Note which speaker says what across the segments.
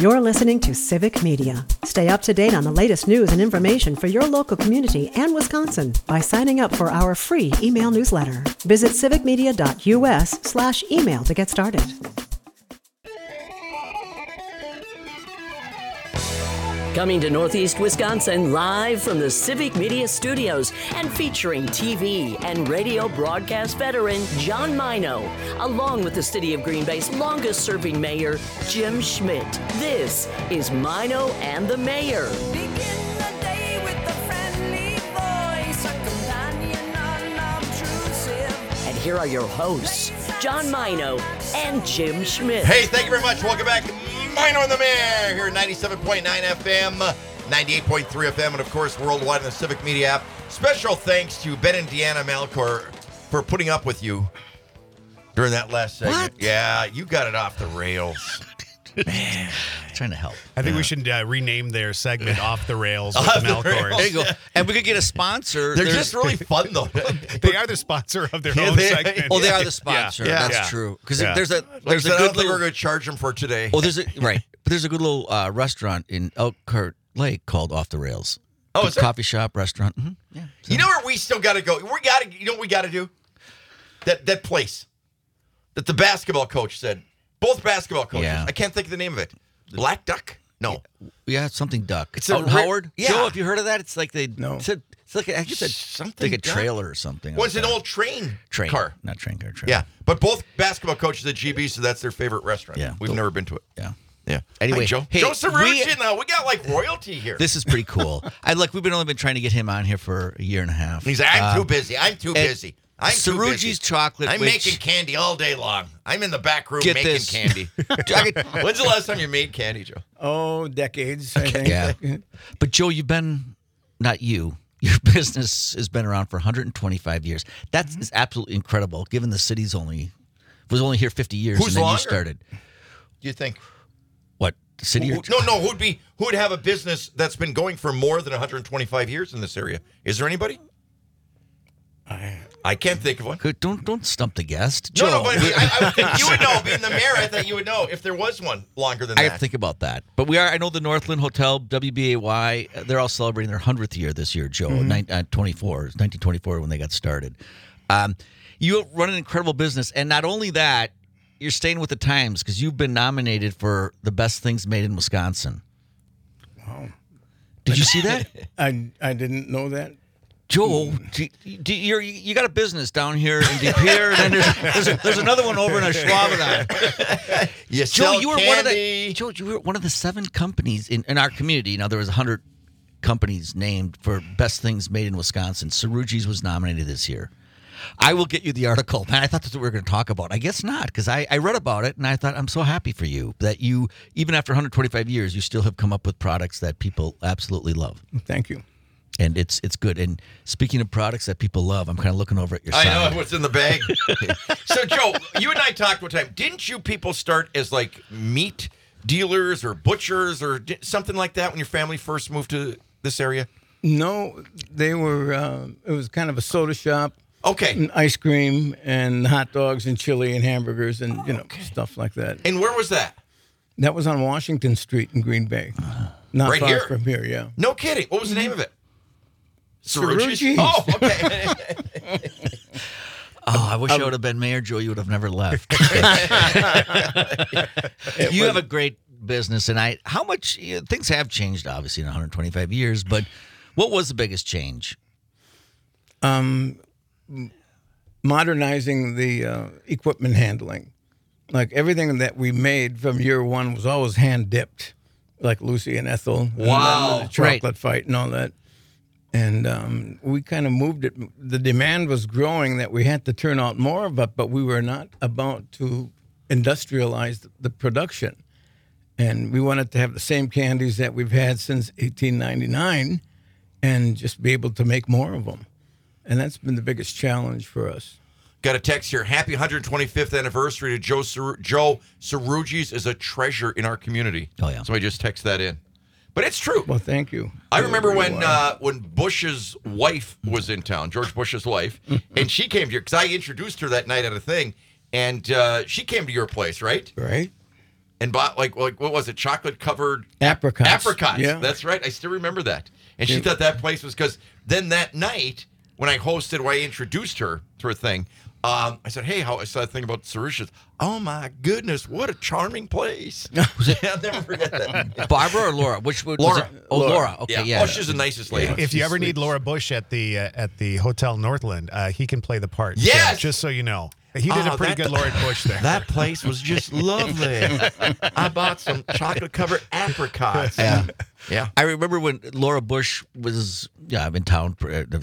Speaker 1: You're listening to Civic Media. Stay up to date on the latest news and information for your local community and Wisconsin by signing up for our free email newsletter. Visit civicmedia.us/email to get started.
Speaker 2: Coming to Northeast Wisconsin live from the Civic Media Studios and featuring TV and radio broadcast veteran John Mino, along with the City of Green Bay's longest-serving mayor, Jim Schmidt. This is Mino and the Mayor.
Speaker 3: Begin the day with a friendly voice, a companion unobtrusive.
Speaker 2: And here are your hosts, John Mino and Jim Schmidt.
Speaker 4: Hey, thank you very much. Welcome back. Mino and the Mayor here at 97.9 FM, 98.3 FM, and of course worldwide on the Civic Media app. Special thanks to Ben and Deanna Malcor for putting up with you during that last segment.
Speaker 5: What?
Speaker 4: Yeah, you got it off the rails.
Speaker 5: Man, trying to help.
Speaker 6: I think we should rename their segment Off the Rails with the Malcors.
Speaker 5: There you go. And we could get a sponsor.
Speaker 4: They're just really fun, though.
Speaker 6: They are the sponsor of their own segment.
Speaker 5: Oh, they are the sponsor.
Speaker 4: Yeah.
Speaker 5: That's
Speaker 4: Yeah.
Speaker 5: true. Because
Speaker 6: Yeah.
Speaker 5: there's a
Speaker 4: I
Speaker 5: good
Speaker 4: don't think
Speaker 5: little,
Speaker 4: we're going to charge them for today.
Speaker 5: oh, there's a right. But there's a good little restaurant in Elkhart Lake called Off the Rails.
Speaker 4: Oh,
Speaker 5: Good
Speaker 4: is there?
Speaker 5: coffee shop, restaurant. Mm-hmm. Yeah.
Speaker 4: You know where we still got to go? You know what we got to do? That place that the basketball coach said. Both basketball coaches.
Speaker 5: Yeah.
Speaker 4: I can't think of the name of it. Black Duck? No.
Speaker 5: Yeah, it's something duck.
Speaker 4: It's
Speaker 5: out
Speaker 4: a
Speaker 5: in Howard.
Speaker 4: yeah.
Speaker 5: Joe, have you heard of that? It's like they.
Speaker 7: No.
Speaker 5: It's like I think it's
Speaker 4: Something
Speaker 5: like a
Speaker 4: duck?
Speaker 5: trailer or something.
Speaker 4: Well, it's
Speaker 5: like
Speaker 4: an
Speaker 5: that.
Speaker 4: old train
Speaker 5: train
Speaker 4: car.
Speaker 5: not train car. Train.
Speaker 4: Yeah, but both basketball coaches at GB, so that's their favorite restaurant.
Speaker 5: Yeah.
Speaker 4: We've never been to it.
Speaker 5: Yeah.
Speaker 4: Yeah.
Speaker 5: Anyway,
Speaker 4: Hi, Joe.
Speaker 5: hey,
Speaker 4: Joe Cerrucci now. We got like royalty here.
Speaker 5: This is pretty cool. We've only been trying to get him on here for a year and a half.
Speaker 4: He's like, I'm too busy. I'm too busy. I'm too busy.
Speaker 5: Cerrucci's chocolate.
Speaker 4: I'm
Speaker 5: which,
Speaker 4: making candy all day long. I'm in the back room
Speaker 5: Get
Speaker 4: making
Speaker 5: this.
Speaker 4: candy. When's the last time you made candy, Joe?
Speaker 7: Oh, decades, I think.
Speaker 5: Yeah. But Joe, you've been, not you, your business has been around for 125 years. That is absolutely incredible, given the city's was only here 50 years
Speaker 4: Who's
Speaker 5: and then
Speaker 4: longer?
Speaker 5: you started.
Speaker 4: Do you think?
Speaker 5: What, the city?
Speaker 4: No. Who would have a business that's been going for more than 125 years in this area? Is there anybody? I can't think of one.
Speaker 5: Good, don't stump the guest. Joe,
Speaker 4: No, but I would think you would know. Being the mayor, I thought you would know if there was one longer than
Speaker 5: I
Speaker 4: that.
Speaker 5: have to think about that. But I know the Northland Hotel, WBAY, they're all celebrating their 100th year this year, Joe, 1924 when they got started. You run an incredible business. And not only that, you're staying with the times because you've been nominated for the best things made in Wisconsin.
Speaker 7: Wow.
Speaker 5: Did you see that?
Speaker 7: I didn't know that.
Speaker 5: Joe, you got a business down here in De Pere, and then there's another one over in Ashwaubenon.
Speaker 4: You
Speaker 5: Joe,
Speaker 4: sell
Speaker 5: you were
Speaker 4: candy.
Speaker 5: you were one of the 7 companies in our community. Now there was 100 companies named for best things made in Wisconsin. Cerrucci's was nominated this year. I will get you the article. Man, I thought that's what we were going to talk about. I guess not, because I read about it and I thought I'm so happy for you that you, even after 125 years, you still have come up with products that people absolutely love.
Speaker 7: Thank you.
Speaker 5: And it's good. And speaking of products that people love, I'm kind of looking over at your
Speaker 4: I
Speaker 5: side.
Speaker 4: know what's in the bag. So, Joe, you and I talked one time. Didn't you people start as like meat dealers or butchers or something like that when your family first moved to this area?
Speaker 7: No, they were, it was kind of a soda shop.
Speaker 4: Okay.
Speaker 7: And ice cream and hot dogs and chili and hamburgers and, stuff like that.
Speaker 4: And where was that?
Speaker 7: That was on Washington Street in Green Bay. Not
Speaker 4: Right
Speaker 7: far
Speaker 4: here?
Speaker 7: from here, yeah.
Speaker 4: No kidding. What was the name of it?
Speaker 7: Cerrucci's.
Speaker 4: Oh, okay.
Speaker 5: Oh, I wish I would have been mayor, Joe. You would have never left. You have a great business, and how much things have changed, obviously, in 125 years. But what was the biggest change?
Speaker 7: Modernizing the equipment handling. Like everything that we made from year one was always hand dipped, like Lucy and Ethel.
Speaker 4: Wow.
Speaker 7: And the chocolate fight and all that. And we kind of moved it. The demand was growing that we had to turn out more of it, but we were not about to industrialize the production. And we wanted to have the same candies that we've had since 1899 and just be able to make more of them. And that's been the biggest challenge for us.
Speaker 4: Got a text here. Happy 125th anniversary to Joe Cerrucci's is a treasure in our community.
Speaker 5: Oh, yeah.
Speaker 4: So I just text that in. But it's true.
Speaker 7: Well, thank you.
Speaker 4: I remember when Bush's wife was in town, George Bush's wife, and she came to your, because I introduced her that night at a thing, and she came to your place, right?
Speaker 7: Right.
Speaker 4: and bought like what was it? Chocolate covered
Speaker 7: Apricots.
Speaker 4: Apricots.
Speaker 7: Yeah.
Speaker 4: That's right. I still remember that. And she thought that place was because then that night when I hosted, when I introduced her to her thing, I said, "Hey, I saw a thing about Sarusha's. Oh my goodness, what a charming place!" I'll never forget that.
Speaker 5: Barbara or Laura? Which was
Speaker 4: Laura.
Speaker 5: it? Oh, Laura. Okay, yeah.
Speaker 4: Oh, she's the nicest lady.
Speaker 6: If you ever need Laura Bush at the Hotel Northland, he can play the part.
Speaker 4: Yes!
Speaker 6: Just so you know. He did a pretty good Laura Bush there.
Speaker 4: That place was just lovely. I bought some chocolate covered apricots.
Speaker 5: Yeah.
Speaker 4: Yeah.
Speaker 5: I remember when Laura Bush was in town.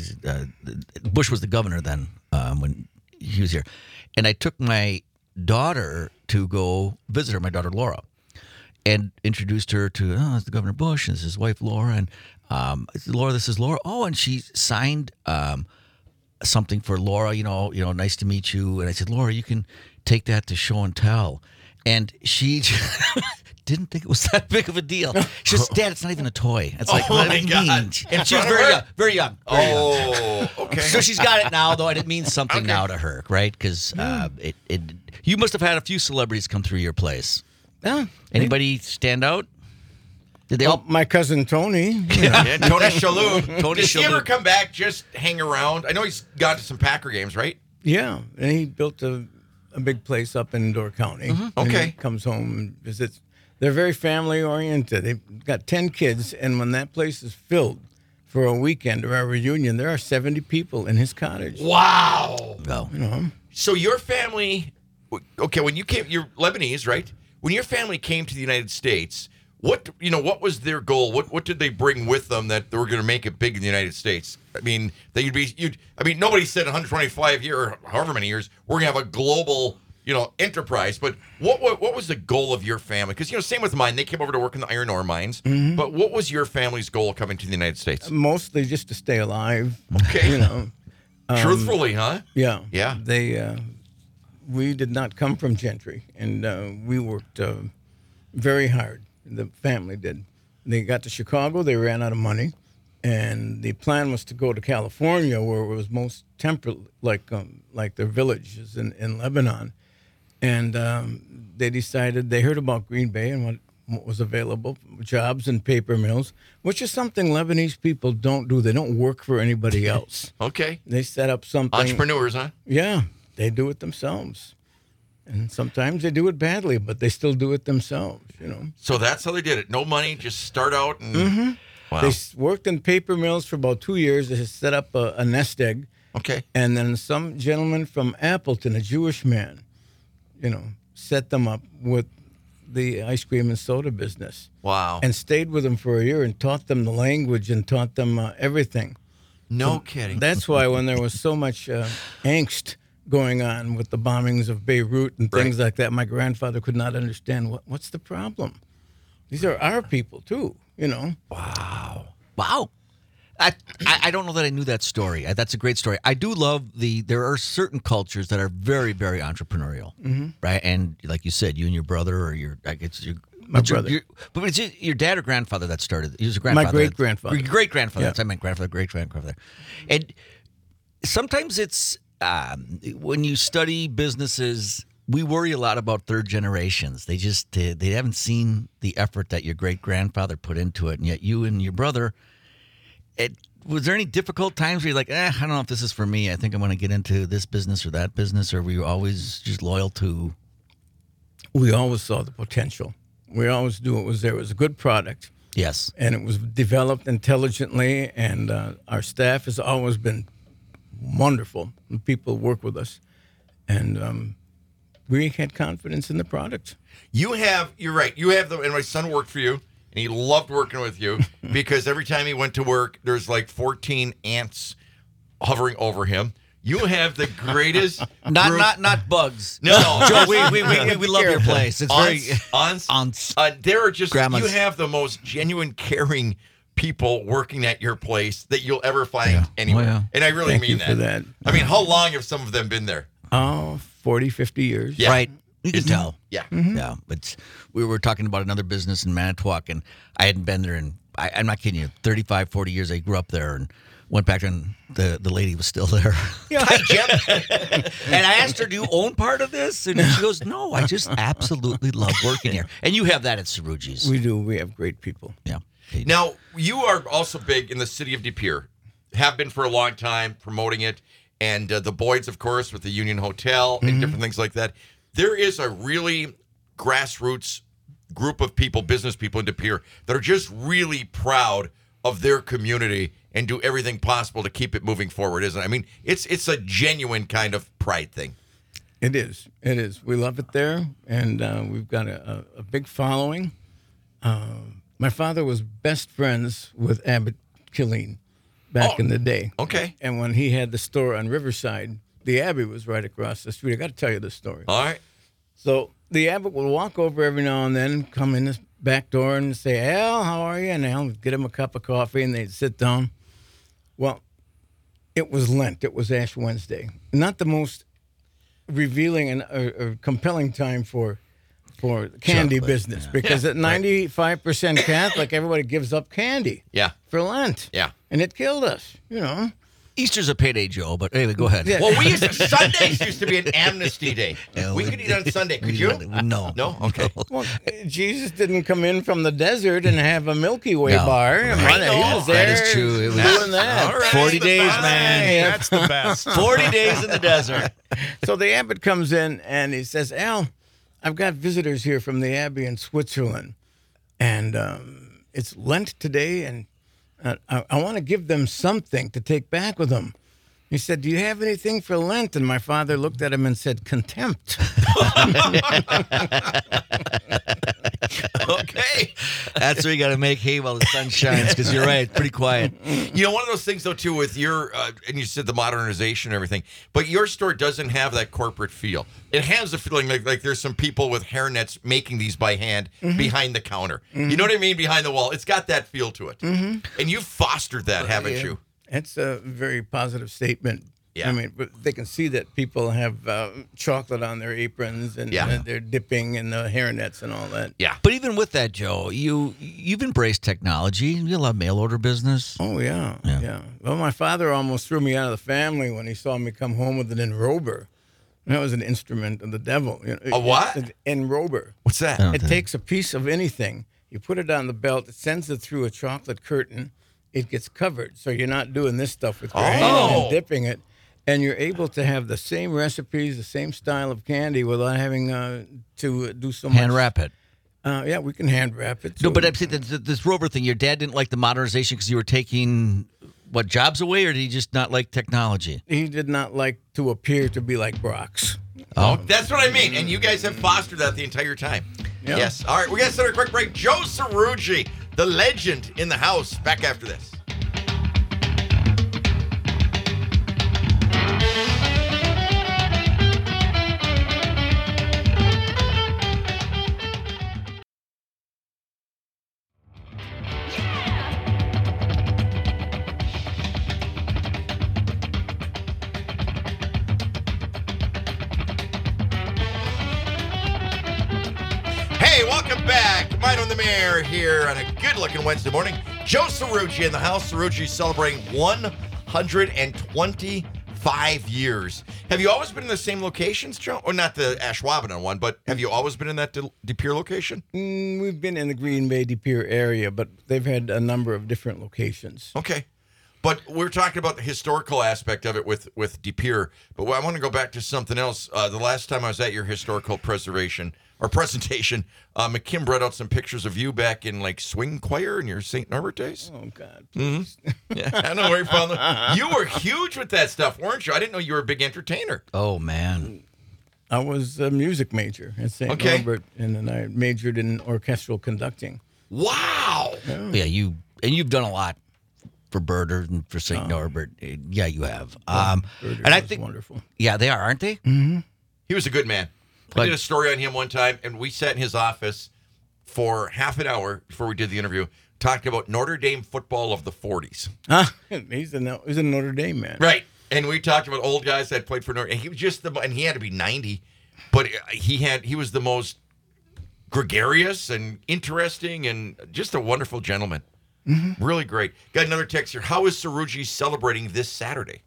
Speaker 5: Bush was the governor then when he was here. And I took my daughter to go visit her, my daughter Laura, and introduced her to, it's the Governor Bush, and this is his wife Laura. And I said, Laura, this is Laura. Oh, and she signed something for Laura, nice to meet you. And I said, Laura, you can take that to show and tell. And she didn't think it was that big of a deal. She says, Dad, it's not even a toy. It's like, what do you mean? And she was very young.
Speaker 4: Okay.
Speaker 5: So she's got it now, though, and it means something now to her, right? Because you must have had a few celebrities come through your place.
Speaker 7: Yeah.
Speaker 5: Anybody stand out? Did they all?
Speaker 7: My cousin Tony.
Speaker 4: Yeah, Tony Shalhoub.
Speaker 5: Tony
Speaker 4: Does he ever
Speaker 5: Shalhoub.
Speaker 4: come back, just hang around? I know he's gone to some Packer games, right?
Speaker 7: Yeah, and he built a big place up in Door County. And
Speaker 4: Okay.
Speaker 7: he comes home and visits. They're very family oriented. They've got 10 kids, and when that place is filled for a weekend or a reunion, there are 70 people in his cottage.
Speaker 4: Wow.
Speaker 5: Go.
Speaker 4: So your family, okay, when you came, you're Lebanese, right? When your family came to the United States, what was their goal? What did they bring with them that they were going to make it big in the United States? I mean, that nobody said 125 years or however many years we're going to have a global, enterprise. But what was the goal of your family? Because same with mine. They came over to work in the iron ore mines. But what was your family's goal coming to the United States?
Speaker 7: Mostly just to stay alive.
Speaker 4: Okay. Truthfully, huh?
Speaker 7: Yeah.
Speaker 4: Yeah.
Speaker 7: We did not come from gentry, and we worked very hard. The family did. They got to Chicago. They ran out of money, and the plan was to go to California, where it was most temperate, like their villages in Lebanon. And they decided they heard about Green Bay and what was available, jobs and paper mills, which is something Lebanese people don't do. They don't work for anybody else.
Speaker 4: Okay.
Speaker 7: They set up something.
Speaker 4: Entrepreneurs, huh?
Speaker 7: Yeah, they do it themselves. And sometimes they do it badly, but they still do it themselves,
Speaker 4: So that's how they did it. No money, just start out and wow.
Speaker 7: They worked in paper mills for about 2 years. They set up a nest egg.
Speaker 4: Okay.
Speaker 7: And then some gentleman from Appleton, a Jewish man, set them up with the ice cream and soda business.
Speaker 4: Wow.
Speaker 7: And stayed with them for a year and taught them the language and taught them everything.
Speaker 4: No kidding.
Speaker 7: That's why when there was so much angst going on with the bombings of Beirut and things like that, my grandfather could not understand what's the problem. These are our people too,
Speaker 5: Wow. I don't know that I knew that story. That's a great story. I do love there are certain cultures that are very, very entrepreneurial, right? And like you said, you and your brother or
Speaker 7: My brother.
Speaker 5: But it's your dad or grandfather that started. He was a grandfather.
Speaker 7: My great-grandfather.
Speaker 5: Your great-grandfather.
Speaker 7: Yeah.
Speaker 5: That's what I meant, grandfather, great-grandfather. And sometimes it's, when you study businesses, we worry a lot about third generations. They just, they haven't seen the effort that your great-grandfather put into it. And yet you and your brother, was there any difficult times where you're like, I don't know if this is for me. I think I'm going to get into this business or that business, or were you always just loyal to?
Speaker 7: We always saw the potential. We always knew it was there. It was a good product.
Speaker 5: Yes.
Speaker 7: And it was developed intelligently, and our staff has always been wonderful. People work with us. And we had confidence in the product.
Speaker 4: You're right. And my son worked for you, and he loved working with you because every time he went to work, there's like 14 ants hovering over him. You have the greatest
Speaker 5: Not bugs.
Speaker 4: No.
Speaker 5: Joe, we love your place. It's
Speaker 4: aunts. There are just
Speaker 5: Grandmas.
Speaker 4: You have the most genuine, caring people working at your place that you'll ever find anywhere.
Speaker 5: Oh, yeah.
Speaker 4: And I really
Speaker 7: Thank
Speaker 4: mean
Speaker 7: you
Speaker 4: that.
Speaker 7: for that.
Speaker 4: I mean, how long have some of them been there?
Speaker 7: 40, 50 years.
Speaker 4: Yeah.
Speaker 5: Right. You can tell.
Speaker 4: Yeah.
Speaker 5: Yeah. But we were talking about another business in Manitowoc, and I hadn't been there in, I'm not kidding you, 35, 40 years. I grew up there. Went back and the lady was still there.
Speaker 4: Hi, Jim.
Speaker 5: And I asked her, do you own part of this? And she goes, no, I just absolutely love working here. And you have that at Cerrugi's.
Speaker 7: We do. We have great people.
Speaker 5: Yeah.
Speaker 4: Now, you are also big in the city of De Pere. Have been for a long time, promoting it. And the Boyds, of course, with the Union Hotel and different things like that. There is a really grassroots group of people, business people in De Pere, that are just really proud of their community and do everything possible to keep it moving forward, isn't it? I mean, it's a genuine kind of pride thing.
Speaker 7: It is. It is. We love it there, and we've got a big following. My father was best friends with Abbott Killeen back in the day.
Speaker 4: Okay.
Speaker 7: And when he had the store on Riverside, the Abbey was right across the street. I got to tell you this story.
Speaker 4: All right.
Speaker 7: So the Abbott would walk over every now and then, come in this back door and say, Al, how are you? And Al would get him a cup of coffee, and they'd sit down. Well, it was Lent. It was Ash Wednesday. Not the most revealing and or compelling time for candy
Speaker 5: Chocolate,
Speaker 7: business
Speaker 5: yeah.
Speaker 7: because at 95% Catholic, everybody gives up candy
Speaker 4: Yeah.
Speaker 7: for Lent.
Speaker 4: Yeah.
Speaker 7: And it killed us, you know.
Speaker 5: Easter's a payday, Joe, but anyway, go ahead.
Speaker 7: Yeah.
Speaker 4: Well, Sundays used to be an amnesty day.
Speaker 5: Yeah,
Speaker 4: we could eat on Sunday. Could you?
Speaker 5: No.
Speaker 4: No? Okay.
Speaker 7: Well, Jesus didn't come in from the desert and have a Milky Way
Speaker 5: No.
Speaker 7: bar. He was there
Speaker 5: That is true. It was
Speaker 7: doing that.
Speaker 4: All right.
Speaker 5: 40
Speaker 4: The
Speaker 5: days,
Speaker 4: best.
Speaker 5: man.
Speaker 6: That's the best.
Speaker 5: 40 days in the desert.
Speaker 7: So the abbot comes in and he says, Al, I've got visitors here from the Abbey in Switzerland. And it's Lent today, and I want to give them something to take back with them. He said, do you have anything for Lent? And my father looked at him and said, contempt.
Speaker 4: Okay.
Speaker 5: That's where you got to make hay while the sun shines, because you're right, pretty quiet.
Speaker 4: You know, one of those things, though, too, with your, and you said the modernization and everything, but your store doesn't have that corporate feel. It has the feeling like there's some people with hairnets making these by hand behind the counter. You know what I mean? Behind the wall. It's got that feel to it. And you've fostered that, haven't
Speaker 7: Yeah.
Speaker 4: you?
Speaker 7: That's a very positive statement.
Speaker 4: Yeah.
Speaker 7: I mean, but they can see that people have chocolate on their aprons and they're dipping in the hairnets and all that.
Speaker 4: Yeah.
Speaker 5: But even with that, Joe, you've embraced technology. You love mail order business.
Speaker 7: Oh, yeah.
Speaker 5: Yeah.
Speaker 7: Well, my father almost threw me out of the family when he saw me come home with an enrober. That was an instrument of the devil. You know,
Speaker 4: A what?
Speaker 7: An enrober.
Speaker 4: What's that?
Speaker 5: Oh.
Speaker 7: It takes a piece of anything, you put it on the belt, it sends it through a chocolate curtain, it gets covered. So you're not doing this stuff with your hand and dipping it. And you're able to have the same recipes, the same style of candy without having to do so much.
Speaker 5: Hand wrap it.
Speaker 7: Yeah, we can hand wrap it.
Speaker 5: No,
Speaker 7: too.
Speaker 5: but I'm saying this Rover thing, your dad didn't like the modernization because you were taking, jobs away, or did he just not like technology?
Speaker 7: He did not like to appear to be like Brock's.
Speaker 5: Oh.
Speaker 4: That's what I mean. And you guys have fostered that the entire time.
Speaker 7: Yeah.
Speaker 4: Yes. All right. We're going to start a quick break. Joe Cerrugi, the legend in the house. Back after this. Hey, welcome back. Mine on the Mayor here on a good-looking Wednesday morning. Joe Cerrugi in the house. Cerrugi celebrating 125 years. Have you always been in the same locations, Joe? Or not the Ashwaubenon one, but have you always been in that De Pere location?
Speaker 7: We've been in the Green Bay, De Pere area, but they've had a number of different locations.
Speaker 4: Okay. But we're talking about the historical aspect of it with De Pere. But I want to go back to something else. The last time I was at your historical presentation, McKim brought out some pictures of you back in like swing choir in your St. Norbert days.
Speaker 7: Oh, God.
Speaker 4: Yeah, I know where you found them. You were huge with that stuff, weren't you? I didn't know you were a big entertainer.
Speaker 5: Oh, man.
Speaker 7: I was a music major at St.
Speaker 4: Okay.
Speaker 7: Norbert, and then I majored in orchestral conducting.
Speaker 4: Wow.
Speaker 5: Yeah, you've done a lot for Birder and for St. Norbert. Yeah, you have.
Speaker 7: Birder
Speaker 5: And I
Speaker 7: was
Speaker 5: think,
Speaker 7: wonderful.
Speaker 5: yeah, they are, aren't they?
Speaker 4: He was a good man. I
Speaker 5: But-
Speaker 4: did a story on him one time, and we sat in his office for half an hour before we did the interview, talking about Notre Dame football of the 40s.
Speaker 7: He's a Notre Dame man.
Speaker 4: Right. And we talked about old guys that played for Notre Dame. And he was just and he had to be 90, but he was the most gregarious and interesting and just a wonderful gentleman. Really great. Got another text here. How is Saruji celebrating this Saturday?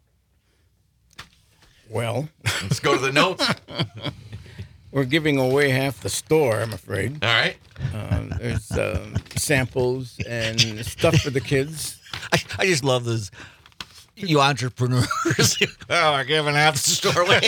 Speaker 7: Well,
Speaker 4: Let's go to the notes.
Speaker 7: we're giving away half the store, I'm afraid.
Speaker 4: All right.
Speaker 7: There's samples and stuff for the kids.
Speaker 5: I just love those. You entrepreneurs. Oh, we're giving half the store away.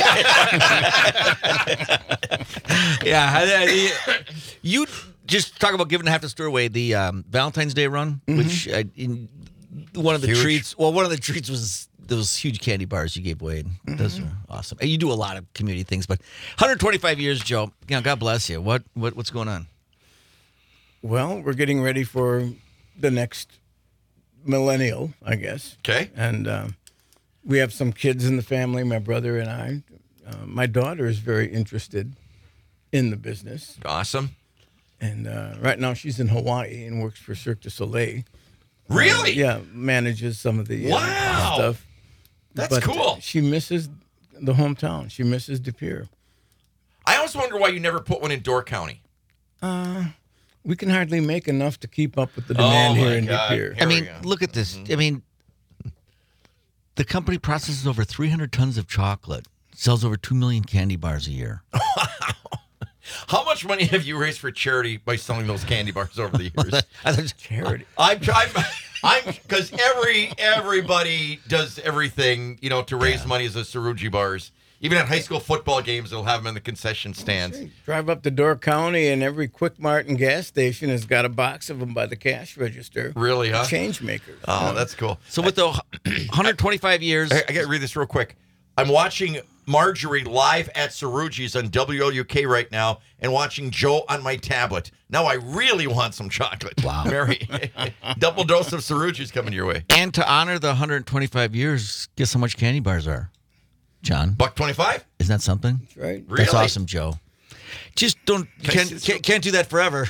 Speaker 5: You just talk about giving half the store away. The Valentine's Day run, which one of the
Speaker 4: Huge.
Speaker 5: treats. Well, one of the treats was those huge candy bars you gave away. Those are awesome. And you do a lot of community things, but 125 years, Joe. God bless you. What's going on?
Speaker 7: Well, we're getting ready for the next millennial, I guess.
Speaker 4: Okay.
Speaker 7: And we have some kids in the family, my brother and I. My daughter is very interested in the business.
Speaker 4: Awesome.
Speaker 7: And right now she's in Hawaii and works for Cirque du Soleil.
Speaker 4: Really?
Speaker 7: Yeah, manages some of the
Speaker 4: Wow.
Speaker 7: stuff.
Speaker 4: That's
Speaker 7: But
Speaker 4: cool.
Speaker 7: she misses the hometown. She misses De Pere.
Speaker 4: I always wonder why you never put one in Door County.
Speaker 7: We can hardly make enough to keep up with the demand here in De Pere.
Speaker 4: Here
Speaker 5: I
Speaker 4: we
Speaker 5: mean,
Speaker 4: go.
Speaker 5: look at this. I mean, the company processes over 300 tons of chocolate, sells over 2 million candy bars a year.
Speaker 4: How much money have you raised for charity by selling those candy bars over the years?
Speaker 7: Charity.
Speaker 4: I'm because everybody does everything, to raise money as a Saruji bars. Even at high school football games, they'll have them in the concession stands.
Speaker 7: Drive up to Door County, and every Quick Mart and gas station has got a box of them by the cash register.
Speaker 4: Really, huh?
Speaker 7: Change makers.
Speaker 4: Oh, that's cool.
Speaker 5: So with the 125 years,
Speaker 4: I got to read this real quick. I'm watching Marjorie live at Saruji's on WLUK right now and watching Joe on my tablet. Now I really want some chocolate. Wow. Mary, double dose of Saruji's coming your way.
Speaker 5: and to honor the 125 years, guess how much candy bars are, John?
Speaker 4: $1.25?
Speaker 5: Isn't that something?
Speaker 7: That's right.
Speaker 4: Really?
Speaker 5: That's awesome, Joe. Just don't can't do that forever.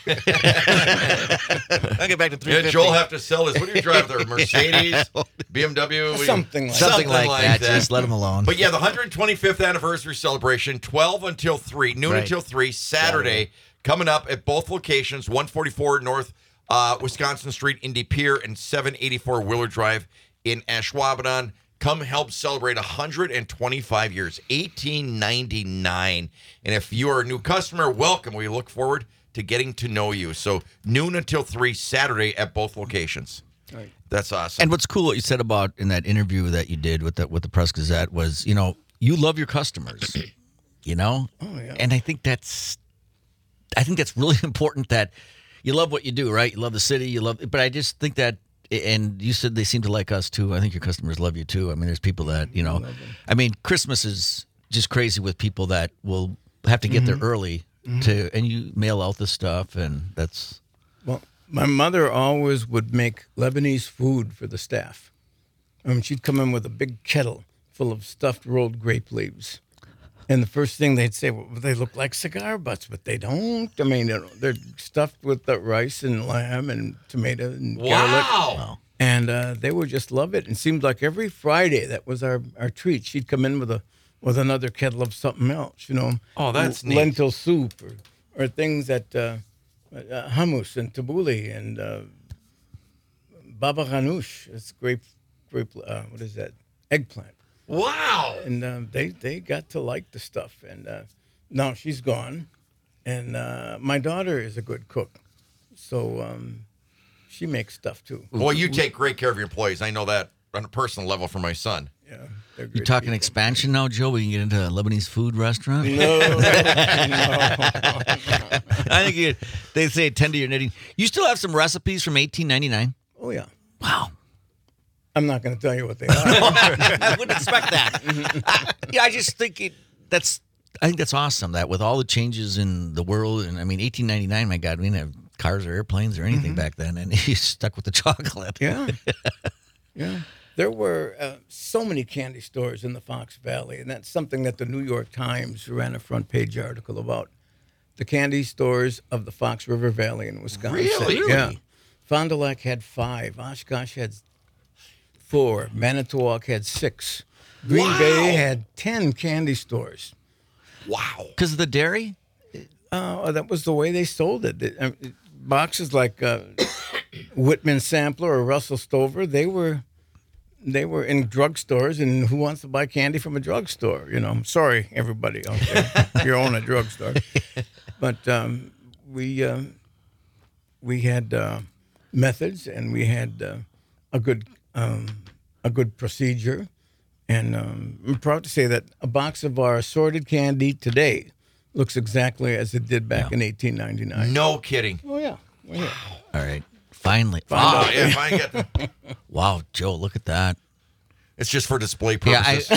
Speaker 5: I'll get back to 350.
Speaker 4: Yeah, Joel have to sell his. What do you drive there? Mercedes, BMW,
Speaker 7: Something like
Speaker 5: Something like that. Just let him alone.
Speaker 4: But yeah, the 125th anniversary celebration, 12 until 3, noon
Speaker 5: Right.
Speaker 4: until 3, Saturday, coming up at both locations, 144 North Wisconsin Street in De Pere and 784 Willard Drive in Ashwaubenon. Come help celebrate 125 years, 1899. And if you are a new customer, welcome. We look forward to getting to know you. So noon until 3, Saturday at both locations.
Speaker 7: Right.
Speaker 4: That's awesome.
Speaker 5: And what's cool, what you said about in that interview that you did with the Press Gazette was, you love your customers,
Speaker 7: Oh, yeah.
Speaker 5: And I think that's really important that you love what you do, right? You love the city, but I just think that, and you said they seem to like us too. I think your customers love you too. I mean, there's people that, Christmas is just crazy with people that will have to get there early and you mail out the stuff, and that's.
Speaker 7: Well, my mother always would make Lebanese food for the staff. She'd come in with a big kettle full of stuffed rolled grape leaves. And the first thing they'd say, well, they look like cigar butts, but they don't. I mean, they're stuffed with the rice and lamb and tomato and garlic.
Speaker 4: Wow.
Speaker 7: And they would just love it. And it seemed like every Friday that was our treat. She'd come in with another kettle of something else,
Speaker 4: Oh, that's neat.
Speaker 7: lentil soup or things that hummus and tabbouleh and baba ganoush. It's grape. What is that? Eggplant.
Speaker 4: Wow.
Speaker 7: And they got to like the stuff. And now she's gone. And my daughter is a good cook, so she makes stuff too.
Speaker 4: Well, you take great care of your employees. I know that on a personal level for my son.
Speaker 7: Yeah, they're
Speaker 5: You
Speaker 7: great
Speaker 5: talking
Speaker 7: people.
Speaker 5: expansion now, Joe? We can get into a Lebanese food restaurant?
Speaker 7: No.
Speaker 5: I think they say tend to your knitting. You still have some recipes from 1899?
Speaker 7: Oh yeah.
Speaker 5: Wow.
Speaker 7: I'm not going to tell you what they are.
Speaker 5: I wouldn't expect that. I just think I think that's awesome that with all the changes in the world, and I mean, 1899, my God, we didn't have cars or airplanes or anything back then, and he's stuck with the chocolate.
Speaker 7: Yeah. Yeah. There were so many candy stores in the Fox Valley, and that's something that the New York Times ran a front page article about. The candy stores of the Fox River Valley in Wisconsin.
Speaker 4: Really?
Speaker 7: Yeah. Fond du Lac had 5. Oshkosh had 4. Manitowoc had 6. Green
Speaker 4: Wow.
Speaker 7: Bay had 10 candy stores.
Speaker 4: Wow.
Speaker 5: Because of the dairy?
Speaker 7: That was the way they sold it. Boxes like Whitman Sampler or Russell Stover, they were in drugstores, and who wants to buy candy from a drugstore? You know, sorry everybody out there, if you own a drugstore, but we had methods, and we had a good procedure, and I'm proud to say that a box of our assorted candy today looks exactly as it did back in 1899.
Speaker 4: No kidding.
Speaker 7: Oh yeah. Well, yeah.
Speaker 5: All right. Finally.
Speaker 4: Oh, yeah, if I get them.
Speaker 5: Wow, Joe, look at that.
Speaker 4: It's just for display
Speaker 5: Yeah,
Speaker 4: purposes.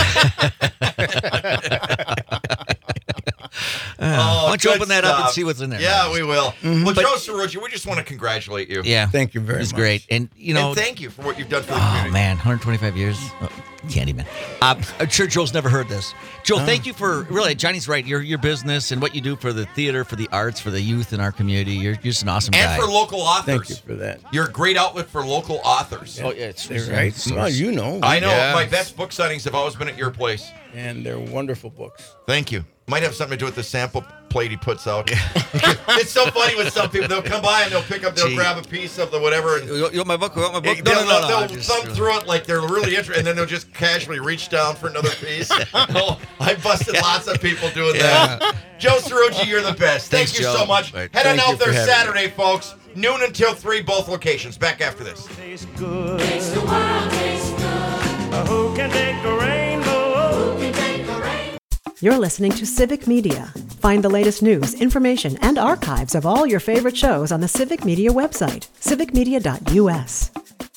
Speaker 5: Why don't you
Speaker 4: good
Speaker 5: open that up and
Speaker 4: stuff.
Speaker 5: see what's in there?
Speaker 4: Yeah,
Speaker 5: man?
Speaker 4: we will. Well, Joe Cerrucci, we just want to congratulate you.
Speaker 5: Yeah.
Speaker 7: Thank you very
Speaker 5: It was
Speaker 7: much.
Speaker 5: great. And, you know,
Speaker 4: And thank you for what you've done for the
Speaker 5: oh,
Speaker 4: community.
Speaker 5: man, 125 years. Oh, Candyman. I'm sure Joe's never heard this. Joe, thank you for, really, Johnny's right. Your business and what you do for the theater, for the arts, for the youth in our community. You're just an awesome
Speaker 4: And
Speaker 5: guy.
Speaker 4: for local authors.
Speaker 7: Thank you for that.
Speaker 4: You're a great outlet for local authors.
Speaker 5: Oh, yeah, it's
Speaker 7: They're right. Well, you know.
Speaker 4: I know.
Speaker 5: Yeah.
Speaker 4: My best book signings have always been at your place.
Speaker 7: And they're wonderful books.
Speaker 4: Thank you. Might have something to do with the sample plate he puts out. It's so funny with some people. They'll come by and they'll grab a piece of the whatever. And
Speaker 5: You want my book? You want my book?
Speaker 4: they'll
Speaker 5: Just-
Speaker 4: thumb through it like they're really interested, and then they'll just casually reach down for another piece. Oh, I busted lots of people doing that. Joe Cerrucci, you're the best. Thank
Speaker 5: Thanks,
Speaker 4: you
Speaker 5: Joe.
Speaker 4: so much.
Speaker 5: Right.
Speaker 4: Head on
Speaker 7: Thank you
Speaker 4: out there
Speaker 7: for having
Speaker 4: Saturday, folks. Noon until 3, both locations. Back after this.
Speaker 3: Tastes good. Makes the world taste good. Who can take a rainbow?
Speaker 1: You're listening to Civic Media. Find the latest news, information, and archives of all your favorite shows on the Civic Media website, civicmedia.us.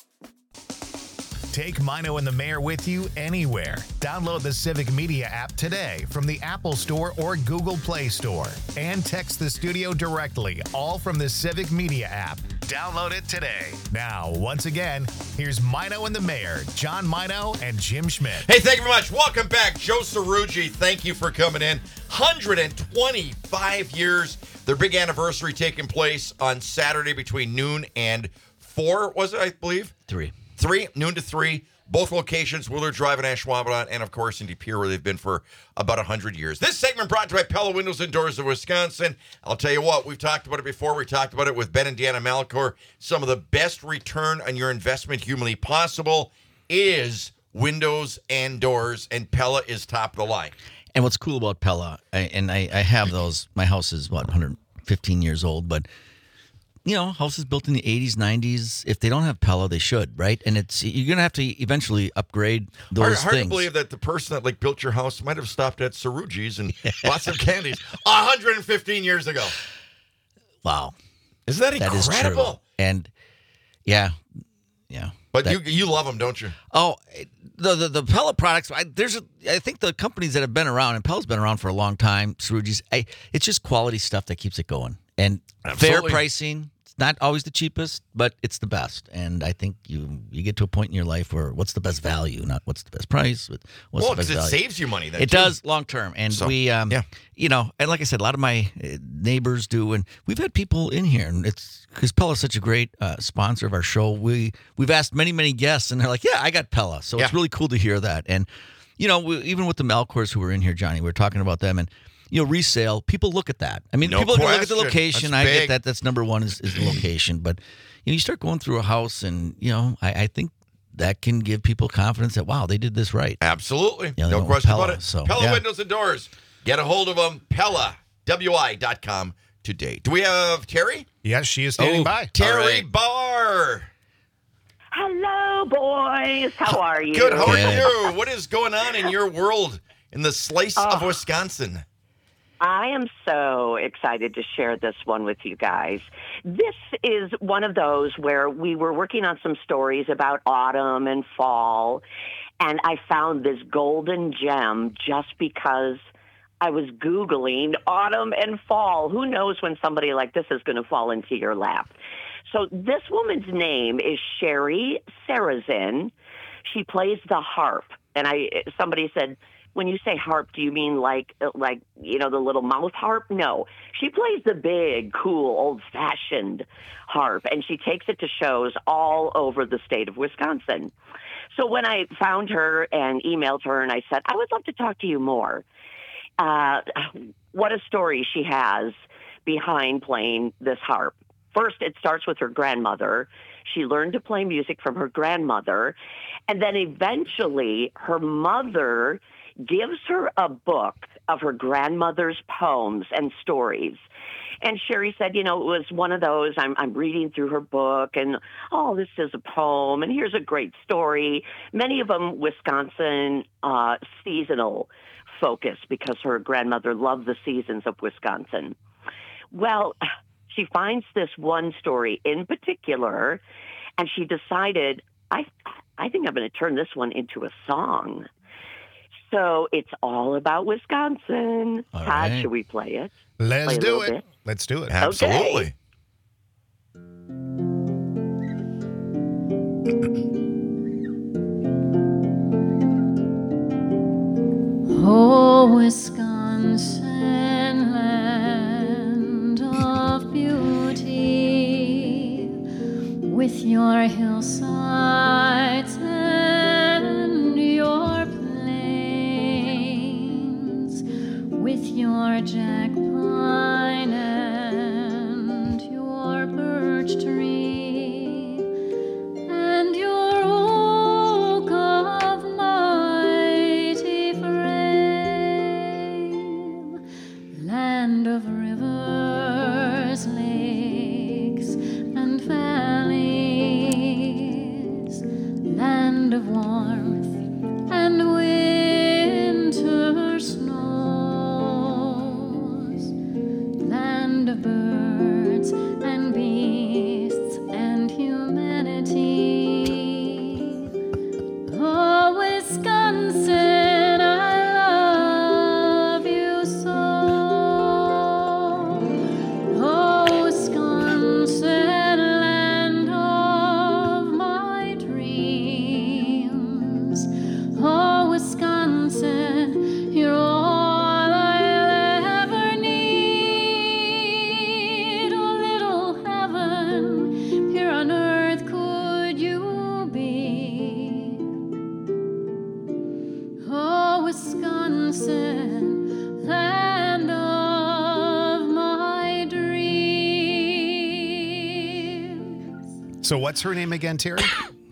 Speaker 8: Take Mino and the Mayor with you anywhere. Download the Civic Media app today from the Apple Store or Google Play Store. And text the studio directly, all from the Civic Media app. Download it today. Now, once again, here's Mino and the Mayor, John Mino and Jim Schmidt.
Speaker 4: Hey, thank you very much. Welcome back. Joe Cerrucci, thank you for coming in. 125 years. Their big anniversary taking place on Saturday between noon and 4, was it, I believe?
Speaker 5: 3.
Speaker 4: 3, noon to 3. Both locations, Willard Drive in Ashwaubenon, and of course in De Pere, where they've been for about 100 years. This segment brought to you by Pella Windows and Doors of Wisconsin. I'll tell you what, we've talked about it before. We talked about it with Ben and Deanna Malcor. Some of the best return on your investment humanly possible is windows and doors, and Pella is top of the line.
Speaker 5: And what's cool about Pella, I have those. My house is, 115 years old, but you know, houses built in the 80s, 90s, if they don't have Pella, they should, right? And you're going to have to eventually upgrade those
Speaker 4: Hard
Speaker 5: things.
Speaker 4: to believe that the person that built your house might have stopped at Cerrucci's and bought some candies 115 years ago.
Speaker 5: Wow.
Speaker 4: Isn't that
Speaker 5: That is
Speaker 4: incredible?
Speaker 5: true. And yeah.
Speaker 4: But you love them, don't you?
Speaker 5: Oh, the Pella products. I think the companies that have been around, and Pella's been around for a long time. Cerrucci's. It's just quality stuff that keeps it going, and
Speaker 4: Absolutely.
Speaker 5: fair pricing. It's not always the cheapest, but it's the best. And I think you get to a point in your life where what's the best value, not what's the best price, but what's
Speaker 4: Well,
Speaker 5: the best
Speaker 4: because it
Speaker 5: value.
Speaker 4: saves you money. Then,
Speaker 5: It
Speaker 4: too.
Speaker 5: does long term, and
Speaker 4: So,
Speaker 5: we,
Speaker 4: yeah.
Speaker 5: you know, and like I said, a lot of my neighbors do, and we've had people in here, and it's because Pella is such a great sponsor of our show. We've asked many guests, and they're like, "Yeah, I got Pella," so it's
Speaker 4: Yeah.
Speaker 5: really cool to hear that. And you know, even with the Malcors who were in here, Johnny, we were talking about them, and you know, resale. People look at that. I mean,
Speaker 4: No
Speaker 5: people are going to look at the
Speaker 4: question.
Speaker 5: location.
Speaker 4: That's
Speaker 5: I get
Speaker 4: big.
Speaker 5: that. That's number one is the location, but you know, you start going through a house, and you know, I think that can give people confidence that wow, they did this right.
Speaker 4: Absolutely.
Speaker 5: Yeah, they
Speaker 4: No
Speaker 5: went with
Speaker 4: question
Speaker 5: Pella,
Speaker 4: about it.
Speaker 5: so,
Speaker 4: Pella
Speaker 5: yeah.
Speaker 4: Windows and Doors. Get a hold of them. PellaWI.com today. Do we have Terry?
Speaker 6: Yes, she is standing by.
Speaker 4: Terry
Speaker 5: All right.
Speaker 4: Barr.
Speaker 9: Hello, boys. How are you?
Speaker 4: Good. How
Speaker 5: Good.
Speaker 4: are you? What is going on in your world in the slice of Wisconsin?
Speaker 9: I am so excited to share this one with you guys. This is one of those where we were working on some stories about autumn and fall, and I found this golden gem just because I was Googling autumn and fall. Who knows when somebody like this is going to fall into your lap? So this woman's name is Sherry Sarazin. She plays the harp. And somebody said, when you say harp, do you mean like you know, the little mouth harp? No. She plays the big, cool, old-fashioned harp, and she takes it to shows all over the state of Wisconsin. So when I found her and emailed her and I said, I would love to talk to you more. What a story she has behind playing this harp. first it starts with her grandmother. She learned to play music from her grandmother. And then eventually her mother gives her a book of her grandmother's poems and stories. And Sherry said, it was one of those, I'm reading through her book and, oh, this is a poem and here's a great story. Many of them Wisconsin seasonal focus because her grandmother loved the seasons of Wisconsin. Well, she finds this one story in particular and she decided, I think I'm going to turn this one into a song. So it's all about Wisconsin.
Speaker 5: All
Speaker 9: Todd,
Speaker 5: right.
Speaker 9: should we play it?
Speaker 6: Let's
Speaker 9: Play a
Speaker 6: do
Speaker 9: little
Speaker 6: it.
Speaker 9: bit?
Speaker 6: Let's do it.
Speaker 4: Absolutely.
Speaker 10: Oh, Wisconsin, land of beauty, with your hillsides and your plains, with your jack pine and your birch tree, and your oak of mighty frame, land of rivers, lakes, and valleys, land of warmth and winter snows, land of birds and beasts and humanity. Oh, Wisconsin, I love you so. Oh, Wisconsin, land of my dreams. Oh, Wisconsin, you're all I'll ever need. A little heaven here on earth could you be? Oh, Wisconsin, land of my dreams.
Speaker 6: So what's her name again, Terry?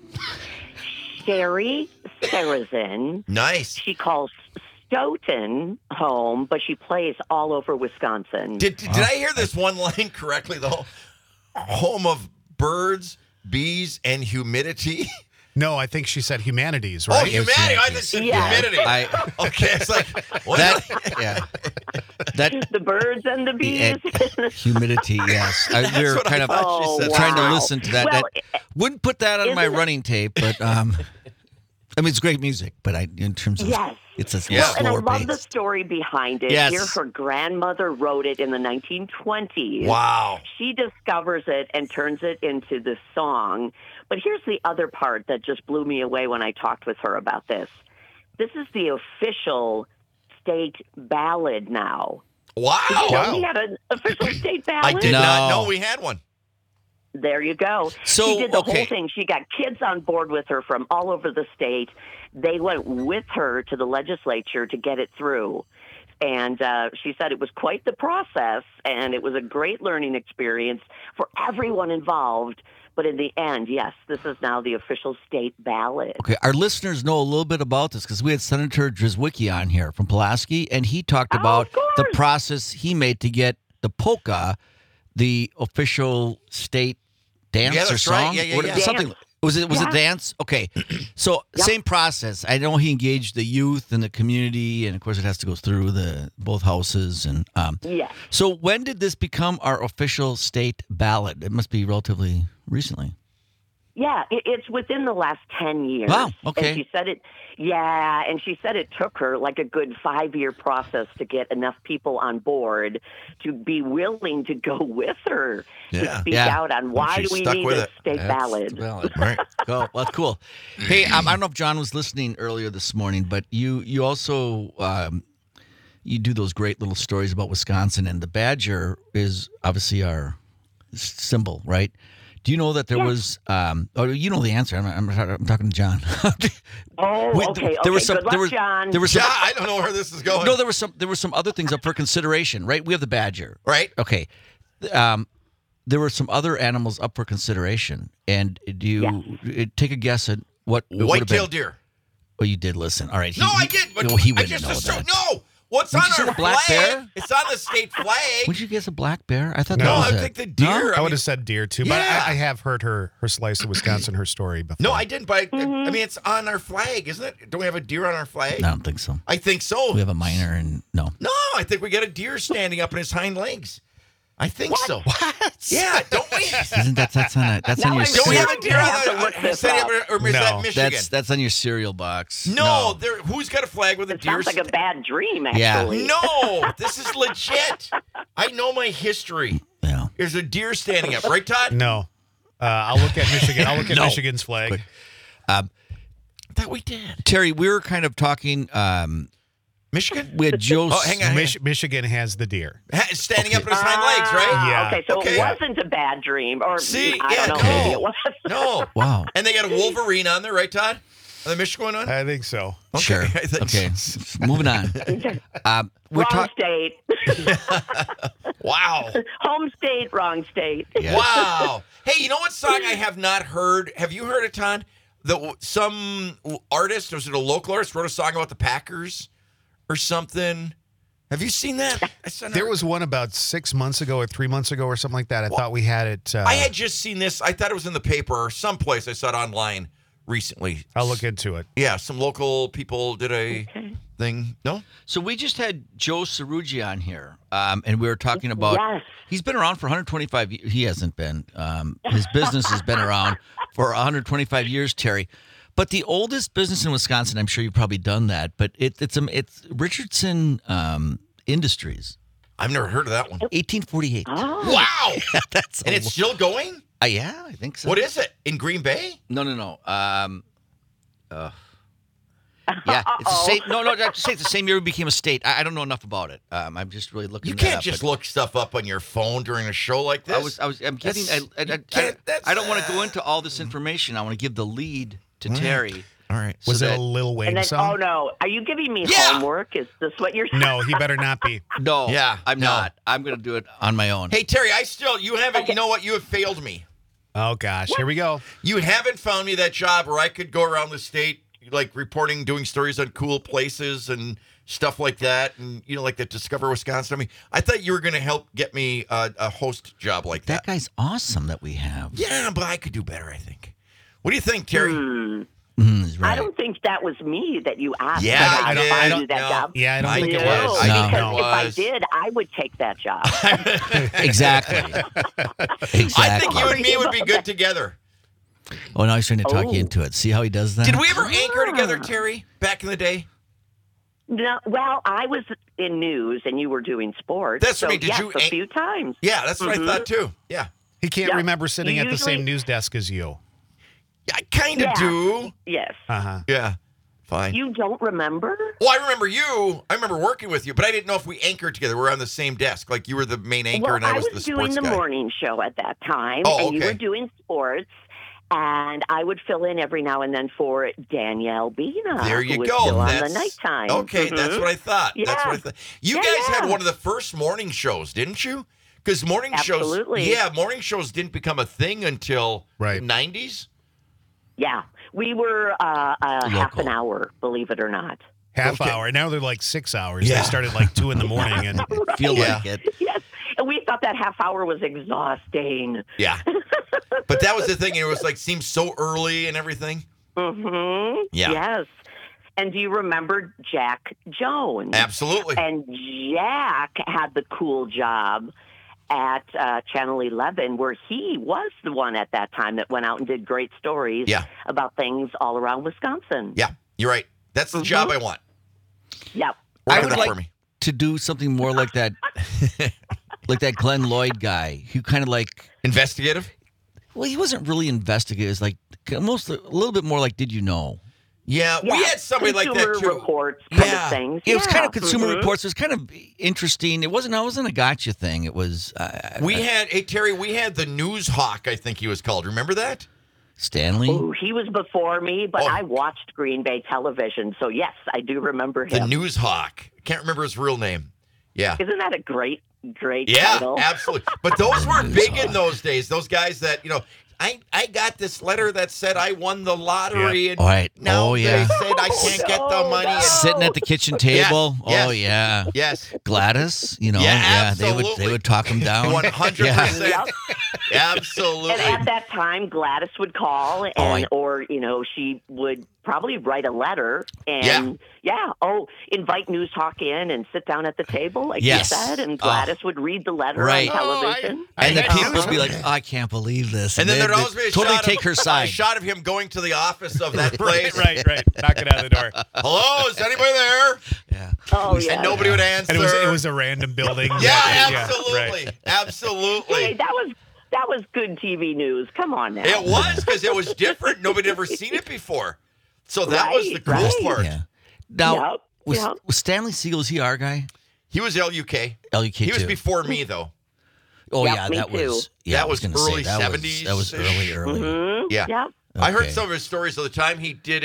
Speaker 9: Sherry Sarazin.
Speaker 4: Nice.
Speaker 9: She calls Stoughton home, but she plays all over Wisconsin.
Speaker 4: Did I hear this one line correctly, though? Home of birds, bees, and humidity.
Speaker 6: No, I think she said humanities,
Speaker 4: Oh,
Speaker 6: right?
Speaker 4: humanity. I think said
Speaker 9: Yeah.
Speaker 4: humidity. Okay, it's like, what?
Speaker 5: That
Speaker 9: The birds and the bees.
Speaker 5: humidity, yes. We were
Speaker 4: what I
Speaker 5: kind of
Speaker 4: thought she said.
Speaker 5: trying to
Speaker 9: wow.
Speaker 5: listen to that.
Speaker 9: Well,
Speaker 5: That wouldn't put that on my
Speaker 9: isn't it-
Speaker 5: running tape, but I mean, it's great music, but in terms of
Speaker 9: Yes.
Speaker 5: it's a
Speaker 4: Yeah.
Speaker 9: Well, and I
Speaker 5: slower
Speaker 9: love the
Speaker 5: pace.
Speaker 9: story behind it.
Speaker 5: Yes.
Speaker 9: Here, her grandmother wrote it in the 1920s.
Speaker 4: Wow.
Speaker 9: She discovers it and turns it into this song. But here's the other part that just blew me away when I talked with her about this. This is the official state ballad now.
Speaker 4: Wow.
Speaker 9: Did you know we had an official state ballad?
Speaker 4: I did
Speaker 5: No.
Speaker 4: not know we had one.
Speaker 9: There you go.
Speaker 5: So,
Speaker 9: she did the
Speaker 5: okay.
Speaker 9: whole thing. She got kids on board with her from all over the state. They went with her to the legislature to get it through. And she said it was quite the process, and it was a great learning experience for everyone involved. But in the end, yes, this is now the official state ballad.
Speaker 5: Okay, our listeners know a little bit about this because we had Senator Drzwicki on here from Pulaski, and he talked
Speaker 9: Oh,
Speaker 5: about
Speaker 9: of course.
Speaker 5: the process he made to get the polka, the official state dance
Speaker 4: Yeah,
Speaker 5: or
Speaker 4: that's right.
Speaker 5: song.
Speaker 4: Yeah, yeah,
Speaker 5: What-
Speaker 4: yeah.
Speaker 5: Something.
Speaker 9: Dance.
Speaker 5: Was it
Speaker 9: Yeah.
Speaker 5: dance? Okay, so
Speaker 9: Yep.
Speaker 5: same process. I know he engaged the youth and the community, and of course it has to go through the both houses. And
Speaker 9: Yes.
Speaker 5: so when did this become our official state ballad? It must be relatively recently.
Speaker 9: Yeah, it's within the last 10 years.
Speaker 5: Wow, okay.
Speaker 9: And she said it, yeah, and she said it took her like a good 5-year process to get enough people on board to be willing to go with her
Speaker 4: Yeah.
Speaker 9: to speak
Speaker 5: Yeah.
Speaker 9: out on why
Speaker 4: She
Speaker 9: do we
Speaker 4: stuck
Speaker 9: need
Speaker 4: with
Speaker 9: a
Speaker 4: it.
Speaker 9: state
Speaker 5: That's
Speaker 9: ballad.
Speaker 5: the ballad.
Speaker 4: Right.
Speaker 5: Go. Well, that's cool. Hey, I don't know if John was listening earlier this morning, but you also you do those great little stories about Wisconsin, and the badger is obviously our symbol, right? Do you know that there was? Oh, you know the answer. I'm talking to John.
Speaker 9: Oh,
Speaker 5: Wait,
Speaker 9: okay.
Speaker 5: there was some-
Speaker 9: Good luck,
Speaker 5: there was-
Speaker 9: John.
Speaker 5: there was
Speaker 4: Yeah,
Speaker 5: some-
Speaker 4: I don't know where this is going.
Speaker 5: No, there were some other things up for consideration, right? We have the badger,
Speaker 4: Right.
Speaker 5: Okay. there were some other animals up for consideration. And do you take a guess at what it would have
Speaker 4: White-tailed
Speaker 5: been?
Speaker 4: deer.
Speaker 5: Oh, you did listen. All right.
Speaker 4: No, I did. But
Speaker 5: No, he
Speaker 4: I
Speaker 5: wouldn't
Speaker 4: just
Speaker 5: know
Speaker 4: assumed.
Speaker 5: that.
Speaker 4: No. What's
Speaker 5: Didn't
Speaker 4: on
Speaker 5: you say
Speaker 4: our
Speaker 5: the black
Speaker 4: flag?
Speaker 5: bear?
Speaker 4: It's on the state flag.
Speaker 5: Would you guess a black bear? I thought
Speaker 6: No,
Speaker 5: that
Speaker 4: No,
Speaker 5: was
Speaker 4: I
Speaker 5: it.
Speaker 4: think the deer.
Speaker 5: No?
Speaker 6: I would have said deer too, but
Speaker 4: Yeah.
Speaker 6: I have heard her slice of Wisconsin, her story before.
Speaker 4: No, I didn't. But I mean, it's on our flag, isn't it? Don't we have a deer on our flag?
Speaker 5: I don't think so.
Speaker 4: I think so.
Speaker 5: We have a minor and no.
Speaker 4: No, I think we got a deer standing up on his hind legs. I think so. What? Yeah, don't we?
Speaker 5: Isn't that's on
Speaker 9: Now
Speaker 5: your
Speaker 9: I'm
Speaker 4: Don't we have
Speaker 5: cereal?
Speaker 4: a deer
Speaker 9: I have to
Speaker 4: on
Speaker 9: look
Speaker 4: the
Speaker 9: this
Speaker 4: standing
Speaker 9: up.
Speaker 4: up, or is
Speaker 6: No.
Speaker 4: that Michigan?
Speaker 5: That's on your cereal box.
Speaker 4: No, there. Who's got a flag with a
Speaker 9: It
Speaker 4: deer?
Speaker 9: sounds like a bad dream,
Speaker 5: Yeah.
Speaker 9: actually.
Speaker 4: No, this is legit. I know my history.
Speaker 5: Yeah.
Speaker 4: There's a deer standing up, right, Todd?
Speaker 6: No. I'll look at Michigan. I'll look at
Speaker 5: No.
Speaker 6: Michigan's flag.
Speaker 4: I thought we did.
Speaker 5: Terry, we were kind of talking.
Speaker 4: Michigan?
Speaker 5: We had Joe.
Speaker 4: Oh, hang on.
Speaker 6: Michigan has the deer.
Speaker 4: Standing up on his hind legs, right?
Speaker 6: Yeah.
Speaker 9: Okay, so
Speaker 4: Okay.
Speaker 9: it wasn't a bad dream. Or
Speaker 4: See,
Speaker 9: I
Speaker 4: yeah,
Speaker 9: don't know, maybe
Speaker 4: no.
Speaker 9: it was.
Speaker 4: No.
Speaker 5: Wow.
Speaker 4: And they got a Wolverine on there, right, Todd? Are the Michigan one?
Speaker 6: I think so.
Speaker 4: Okay,
Speaker 5: Sure.
Speaker 4: I think
Speaker 5: Okay.
Speaker 4: so.
Speaker 5: Moving on. We're
Speaker 9: Wrong
Speaker 5: talking.
Speaker 9: state.
Speaker 4: Wow.
Speaker 9: Home state, wrong state.
Speaker 5: Yeah.
Speaker 4: Wow. Hey, you know what song I have not heard? Have you heard it, Todd? Some artist, was it a local artist, wrote a song about the Packers or something? Have you seen that?
Speaker 6: There was one about 6 months ago or 3 months ago or something like that. I thought we had it.
Speaker 4: I had just seen this. I thought it was in the paper or someplace. I saw it online recently.
Speaker 6: I'll look into it.
Speaker 4: Yeah, some local people did a thing. No?
Speaker 5: So we just had Joe Cerrugi on here, and we were talking about.
Speaker 9: Yes.
Speaker 5: He's been around for 125 years. He hasn't been. His business has been around for 125 years, Terry. But the oldest business in Wisconsin, I'm sure you've probably done that, but it's Richardson Industries,
Speaker 4: I've never heard of that one.
Speaker 5: 1848.
Speaker 9: Oh.
Speaker 4: Wow.
Speaker 5: That's
Speaker 4: And it's still going?
Speaker 5: yeah, I think so.
Speaker 4: What is it? In Green Bay?
Speaker 5: No. Yeah, it's the same. No, I have to say it's the same year we became a state. I don't know enough about it. I'm just really looking.
Speaker 4: You
Speaker 5: that
Speaker 4: can't
Speaker 5: up,
Speaker 4: just
Speaker 5: but
Speaker 4: look stuff up on your phone during a show like this.
Speaker 5: I'm getting.
Speaker 4: That's-
Speaker 5: I don't want to go into all this information. I want to give the lead to Terry.
Speaker 4: All right.
Speaker 6: Was
Speaker 5: So
Speaker 6: it
Speaker 5: that-
Speaker 6: a Lil Wayne
Speaker 9: And then,
Speaker 6: song?
Speaker 9: oh no, are you giving me
Speaker 4: Yeah.
Speaker 9: homework? Is this what you're saying?
Speaker 6: No, he better not be.
Speaker 5: No,
Speaker 4: Yeah,
Speaker 5: I'm
Speaker 4: no.
Speaker 5: not. I'm going to do it on my own.
Speaker 4: Hey, Terry, you haven't, you know what? You have failed me.
Speaker 6: Oh, gosh. Here we go.
Speaker 4: You haven't found me that job where I could go around the state, like reporting, doing stories on cool places and stuff like that. And, like the Discover Wisconsin. I mean, I thought you were going to help get me a host job like
Speaker 5: That
Speaker 4: that.
Speaker 5: guy's awesome that we have.
Speaker 4: Yeah, but I could do better, I think. What do you think, Terry?
Speaker 5: He's
Speaker 9: I
Speaker 5: right.
Speaker 9: don't think that was me that you asked.
Speaker 4: Yeah,
Speaker 9: if
Speaker 6: I don't-
Speaker 9: wanted
Speaker 6: I
Speaker 9: to
Speaker 6: don't-
Speaker 9: do that
Speaker 4: no.
Speaker 9: job.
Speaker 6: Yeah, I don't think it
Speaker 9: No,
Speaker 6: was.
Speaker 5: No.
Speaker 9: because
Speaker 4: No.
Speaker 9: if I did, I would take that job.
Speaker 5: Exactly.
Speaker 4: I think you and me would be good together.
Speaker 5: Oh, now he's trying to talk
Speaker 9: Oh.
Speaker 5: you into it. See how he does that?
Speaker 4: Did we ever anchor together, Terry, back in the day?
Speaker 9: No, well, I was in news and you were doing sports.
Speaker 4: That's
Speaker 9: so
Speaker 4: right. Did
Speaker 9: yes,
Speaker 4: you
Speaker 9: a few times.
Speaker 4: Yeah, that's what I thought too. Yeah.
Speaker 6: He can't
Speaker 9: Yeah.
Speaker 6: remember sitting
Speaker 9: You
Speaker 6: at the same
Speaker 9: usually-
Speaker 6: news desk as you.
Speaker 4: Yeah, I kind of
Speaker 9: Yeah.
Speaker 4: do.
Speaker 9: Yes.
Speaker 6: Uh-huh.
Speaker 4: Yeah. Fine.
Speaker 9: You don't remember?
Speaker 4: Well, I remember you. I remember working with you, but I didn't know if we anchored together. We were on the same desk. Like you were the main anchor
Speaker 9: Well,
Speaker 4: and I was the
Speaker 9: doing
Speaker 4: sports
Speaker 9: the
Speaker 4: guy.
Speaker 9: morning show at that time,
Speaker 4: Oh,
Speaker 9: and you
Speaker 4: okay.
Speaker 9: were doing sports, and I would fill in every now and then for Danielle Bina.
Speaker 4: There you
Speaker 9: who was
Speaker 4: go.
Speaker 9: Still on
Speaker 4: That's-
Speaker 9: the nighttime.
Speaker 4: Okay, that's
Speaker 9: Mhm.
Speaker 4: what I thought. That's
Speaker 9: Yeah.
Speaker 4: what I thought. You
Speaker 9: Yeah,
Speaker 4: guys had
Speaker 9: yeah.
Speaker 4: one of the first morning shows, didn't you? Because morning
Speaker 9: Absolutely.
Speaker 4: shows, yeah, morning shows didn't become a thing until
Speaker 6: Right.
Speaker 4: the 90s.
Speaker 9: Yeah, we were half an
Speaker 5: Local.
Speaker 9: hour, believe it or not.
Speaker 6: Half
Speaker 4: Okay.
Speaker 6: hour. Now they're like 6 hours.
Speaker 4: Yeah.
Speaker 6: They started like 2 in the morning. And
Speaker 5: Feel
Speaker 4: Yeah.
Speaker 5: like it.
Speaker 9: Yes, and we thought that half hour was exhausting.
Speaker 4: Yeah. But that was the thing. It was like seemed so early and everything.
Speaker 9: Mm-hmm.
Speaker 4: Yeah.
Speaker 9: Yes. And do you remember Jack Jones?
Speaker 4: Absolutely.
Speaker 9: And Jack had the cool job at Channel 11, where he was the one at that time that went out and did great stories
Speaker 4: Yeah.
Speaker 9: about things all around Wisconsin.
Speaker 4: Yeah, you're right. That's the job I want.
Speaker 9: Yep.
Speaker 5: I
Speaker 4: Work
Speaker 5: would
Speaker 4: it up
Speaker 5: like
Speaker 4: for me.
Speaker 5: to do something more like that, like that Glenn Lloyd guy who kind of like.
Speaker 4: Investigative?
Speaker 5: Well, he wasn't really investigative. It's like almost a little bit more like, did you know?
Speaker 4: Yeah, we had somebody like that
Speaker 9: Consumer
Speaker 4: too.
Speaker 9: reports kind
Speaker 4: Yeah.
Speaker 9: of things.
Speaker 5: It was kind of
Speaker 9: Yeah.
Speaker 5: Consumer
Speaker 9: Mhm.
Speaker 5: Reports. It was kind of interesting. It wasn't a gotcha thing. It was
Speaker 4: Hey Terry, we had the News Hawk, I think he was called. Remember that?
Speaker 5: Stanley.
Speaker 9: Ooh, he was before me, but
Speaker 4: Oh.
Speaker 9: I watched Green Bay television, so yes, I do remember
Speaker 4: The
Speaker 9: him.
Speaker 4: News Hawk. Can't remember his real name. Yeah.
Speaker 9: Isn't that a great Great
Speaker 4: Yeah,
Speaker 9: title.
Speaker 4: absolutely. But those were big in those days. Those guys that, I got this letter that said I won the lottery, and
Speaker 5: Right.
Speaker 4: now
Speaker 5: Oh, yeah.
Speaker 4: they said I can't get the money. And
Speaker 5: Sitting at the kitchen table.
Speaker 4: Yes,
Speaker 5: Oh yeah.
Speaker 4: yes.
Speaker 5: Gladys,
Speaker 4: Yeah,
Speaker 5: they
Speaker 4: absolutely.
Speaker 5: would talk him down.
Speaker 4: 100%.
Speaker 9: Yep.
Speaker 4: Absolutely.
Speaker 9: And at that time, Gladys would call, and or she would probably write a letter and invite News Talk in and sit down at the table, like
Speaker 5: Yes.
Speaker 9: you said, and Gladys would read the letter
Speaker 5: Right.
Speaker 9: on television.
Speaker 5: And the
Speaker 6: I
Speaker 5: people
Speaker 6: know.
Speaker 5: would be like, I can't believe this.
Speaker 4: And then
Speaker 5: they'd-
Speaker 4: there'd always be a
Speaker 5: totally
Speaker 4: shot
Speaker 5: take
Speaker 4: of,
Speaker 5: her
Speaker 4: a
Speaker 5: side.
Speaker 4: shot of him going to the office of that place.
Speaker 6: Right. Knock it out of the door.
Speaker 4: Hello, is anybody there?
Speaker 5: Yeah.
Speaker 9: Oh, yeah.
Speaker 4: And nobody would answer.
Speaker 6: And it was a random building.
Speaker 4: Yeah,
Speaker 6: Yeah,
Speaker 4: absolutely.
Speaker 6: right.
Speaker 4: Absolutely.
Speaker 9: Hey, that was good TV news. Come on now.
Speaker 4: It was because it was different. Nobody had ever seen it before. So that was the
Speaker 9: Right,
Speaker 4: cool
Speaker 9: right.
Speaker 4: part.
Speaker 5: Yeah. Now,
Speaker 9: Yep,
Speaker 5: was
Speaker 9: yep.
Speaker 5: Stanley Siegel, was he our guy?
Speaker 4: He was LUK.
Speaker 5: LUK
Speaker 4: He was
Speaker 5: too.
Speaker 4: before me, though.
Speaker 5: Oh
Speaker 9: Yep,
Speaker 5: yeah,
Speaker 9: me
Speaker 5: that
Speaker 9: too.
Speaker 5: was yeah.
Speaker 4: That
Speaker 5: I
Speaker 4: was
Speaker 5: gonna say,
Speaker 4: early
Speaker 5: that was-
Speaker 4: 70s.
Speaker 5: That was early.
Speaker 9: Mhm.
Speaker 4: Yeah.
Speaker 9: Yep.
Speaker 4: I heard
Speaker 5: Okay.
Speaker 4: some of his stories of the time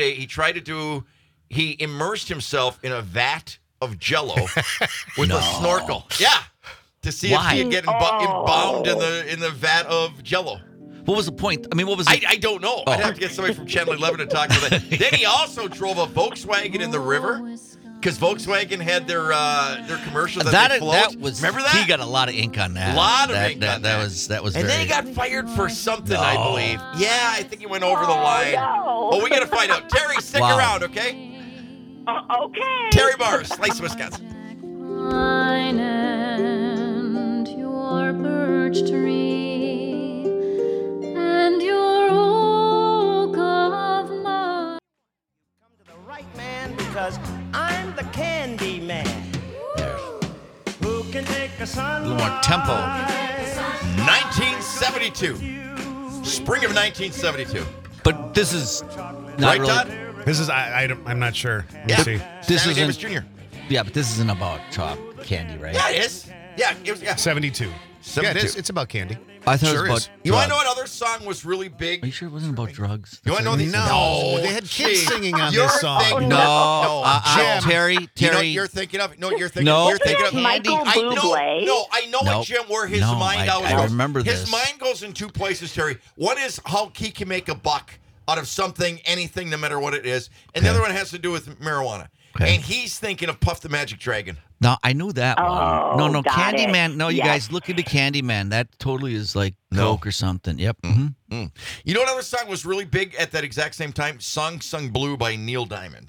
Speaker 4: he immersed himself in a vat of Jello with a snorkel. Yeah. To see
Speaker 5: Why?
Speaker 4: if he'd get embalmed in the vat of Jello.
Speaker 5: What was the point? I mean, what was it?
Speaker 4: I don't know. I'd have to get somebody from Channel 11 to talk about that. Then he also drove a Volkswagen in the river because Volkswagen had their commercials that they float.
Speaker 5: that was.
Speaker 4: Remember that?
Speaker 5: He got a lot of ink on that.
Speaker 4: A lot of
Speaker 5: that,
Speaker 4: ink
Speaker 5: that,
Speaker 4: on
Speaker 5: that
Speaker 4: that.
Speaker 5: was that was.
Speaker 4: And then
Speaker 5: very,
Speaker 4: he got fired for something, I believe. Yeah, I think he went over the line.
Speaker 9: no.
Speaker 4: Oh, we got to find out. Terry, stick
Speaker 5: Wow.
Speaker 4: around, okay?
Speaker 9: Okay.
Speaker 4: Terry Mars, Slice, Wisconsin.
Speaker 10: Pine and your birch tree and your oak of mine.
Speaker 3: The right man because I'm the candy man. Who can make a sun?
Speaker 5: a little more tempo.
Speaker 4: 1972. Spring of 1972.
Speaker 5: But this is not
Speaker 4: Right,
Speaker 5: really.
Speaker 4: Todd?
Speaker 6: This is I'm not sure. Let me
Speaker 4: Yeah.
Speaker 6: see.
Speaker 5: This
Speaker 4: Stanley Davis
Speaker 5: isn't.
Speaker 4: Jr.
Speaker 5: Yeah, but this isn't about chalk candy, right?
Speaker 4: Yeah, it is. Yeah, it was. Yeah.
Speaker 6: 72. Yeah, it
Speaker 4: 72.
Speaker 6: is. It's about candy.
Speaker 5: I thought
Speaker 6: Sure
Speaker 5: it was
Speaker 6: is.
Speaker 5: about.
Speaker 4: You want to know
Speaker 5: drugs.
Speaker 4: what other song was really
Speaker 5: Are you
Speaker 4: big?
Speaker 5: sure it wasn't about drugs?
Speaker 4: You want to know these?
Speaker 6: No, they had kids
Speaker 4: gee.
Speaker 6: singing on
Speaker 4: You're
Speaker 6: this song.
Speaker 4: thinking-
Speaker 5: No,
Speaker 4: No,
Speaker 5: Terry.
Speaker 4: You know what
Speaker 5: Terry.
Speaker 4: you're thinking of? No, you're thinking.
Speaker 5: No.
Speaker 4: You're thinking of
Speaker 9: Michael
Speaker 4: I know.
Speaker 9: Bublé.
Speaker 4: No, I know
Speaker 5: Nope.
Speaker 4: what Jim. Where his
Speaker 5: No,
Speaker 4: mind
Speaker 5: I-
Speaker 4: always
Speaker 5: I
Speaker 4: goes.
Speaker 5: remember
Speaker 4: His
Speaker 5: this.
Speaker 4: mind goes in two places, Terry. One is how he can make a buck out of something, anything, no matter what it is, and the
Speaker 5: Okay.
Speaker 4: other one has to do with marijuana.
Speaker 5: Okay.
Speaker 4: And he's thinking of Puff the Magic Dragon.
Speaker 5: No, I knew that
Speaker 9: Oh,
Speaker 5: one. No,
Speaker 9: got
Speaker 5: Candyman.
Speaker 9: it.
Speaker 5: No, you
Speaker 9: Yes.
Speaker 5: guys look into Candyman. That totally is like
Speaker 4: No.
Speaker 5: Coke or something. Yep.
Speaker 4: You know what other song was really big at that exact same time? Song Sung Blue by Neil Diamond.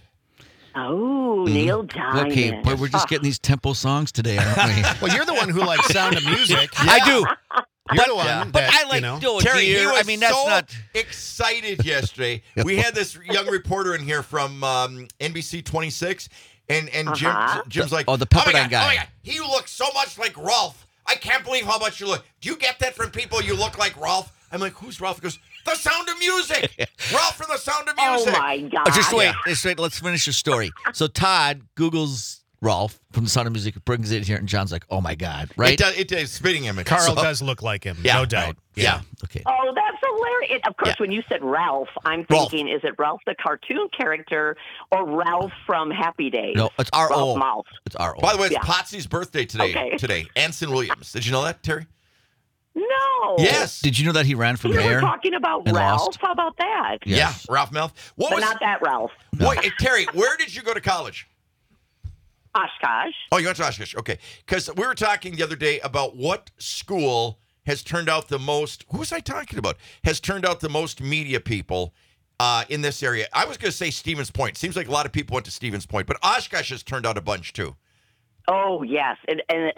Speaker 9: Oh, Neil Diamond.
Speaker 5: Okay, but we're just getting these tempo songs today, aren't we?
Speaker 6: Well, you're the one who likes Sound of Music.
Speaker 5: I do.
Speaker 6: You're the one.
Speaker 5: But
Speaker 6: that,
Speaker 5: I like
Speaker 6: you know,
Speaker 5: Joe
Speaker 4: Terry, he
Speaker 5: Deere.
Speaker 4: was
Speaker 5: I mean, that's
Speaker 4: so
Speaker 5: not.
Speaker 4: excited yesterday. We had this young reporter in here from NBC 26, and Jim's like,
Speaker 5: Oh, the
Speaker 4: my
Speaker 5: Pepperdine
Speaker 4: God,
Speaker 5: guy.
Speaker 4: Oh my God, he looks so much like Rolf. I can't believe how much you look. Do you get that from people? You look like Rolf. I'm like, who's Rolf? He goes, The Sound of Music. Rolf from The Sound of
Speaker 9: Oh
Speaker 4: Music.
Speaker 9: my God.
Speaker 5: Oh, just wait. Let's finish your story. So Todd Googles Rolf from The Sound of Music, brings it here, and John's like, "Oh my God!" Right?
Speaker 4: It does spitting image.
Speaker 6: Carl
Speaker 4: So-
Speaker 6: does look like him,
Speaker 4: Yeah,
Speaker 6: no doubt.
Speaker 4: Yeah.
Speaker 5: Okay.
Speaker 9: Oh, that's hilarious. Of course, when you said Ralph, I'm
Speaker 4: Ralph.
Speaker 9: thinking, is it Ralph the cartoon character or Ralph from Happy Days?
Speaker 5: No, it's R.O.
Speaker 9: Ralph Mouse.
Speaker 5: It's R.O.
Speaker 4: By the way, it's
Speaker 9: Yeah.
Speaker 4: Potsy's birthday today.
Speaker 9: Okay.
Speaker 4: Today, Anson Williams. Did you know that, Terry?
Speaker 9: No.
Speaker 4: Yes.
Speaker 5: Did you know that he ran for
Speaker 9: We were
Speaker 5: mayor?
Speaker 9: talking about
Speaker 5: and
Speaker 9: Ralph.
Speaker 5: lost?
Speaker 9: How about that?
Speaker 5: Yes.
Speaker 4: Yeah, Ralph Mouth. What
Speaker 9: But
Speaker 4: was
Speaker 9: not that Ralph.
Speaker 4: Wait, Terry? Where did you go to college?
Speaker 9: Oshkosh.
Speaker 4: Oh, you went to Oshkosh. Okay. Because we were talking the other day about what school has turned out the most, who was I talking about? Has turned out the most media people in this area. I was going to say Stevens Point. Seems like a lot of people went to Stevens Point, but Oshkosh has turned out a bunch too.
Speaker 9: Oh, yes. And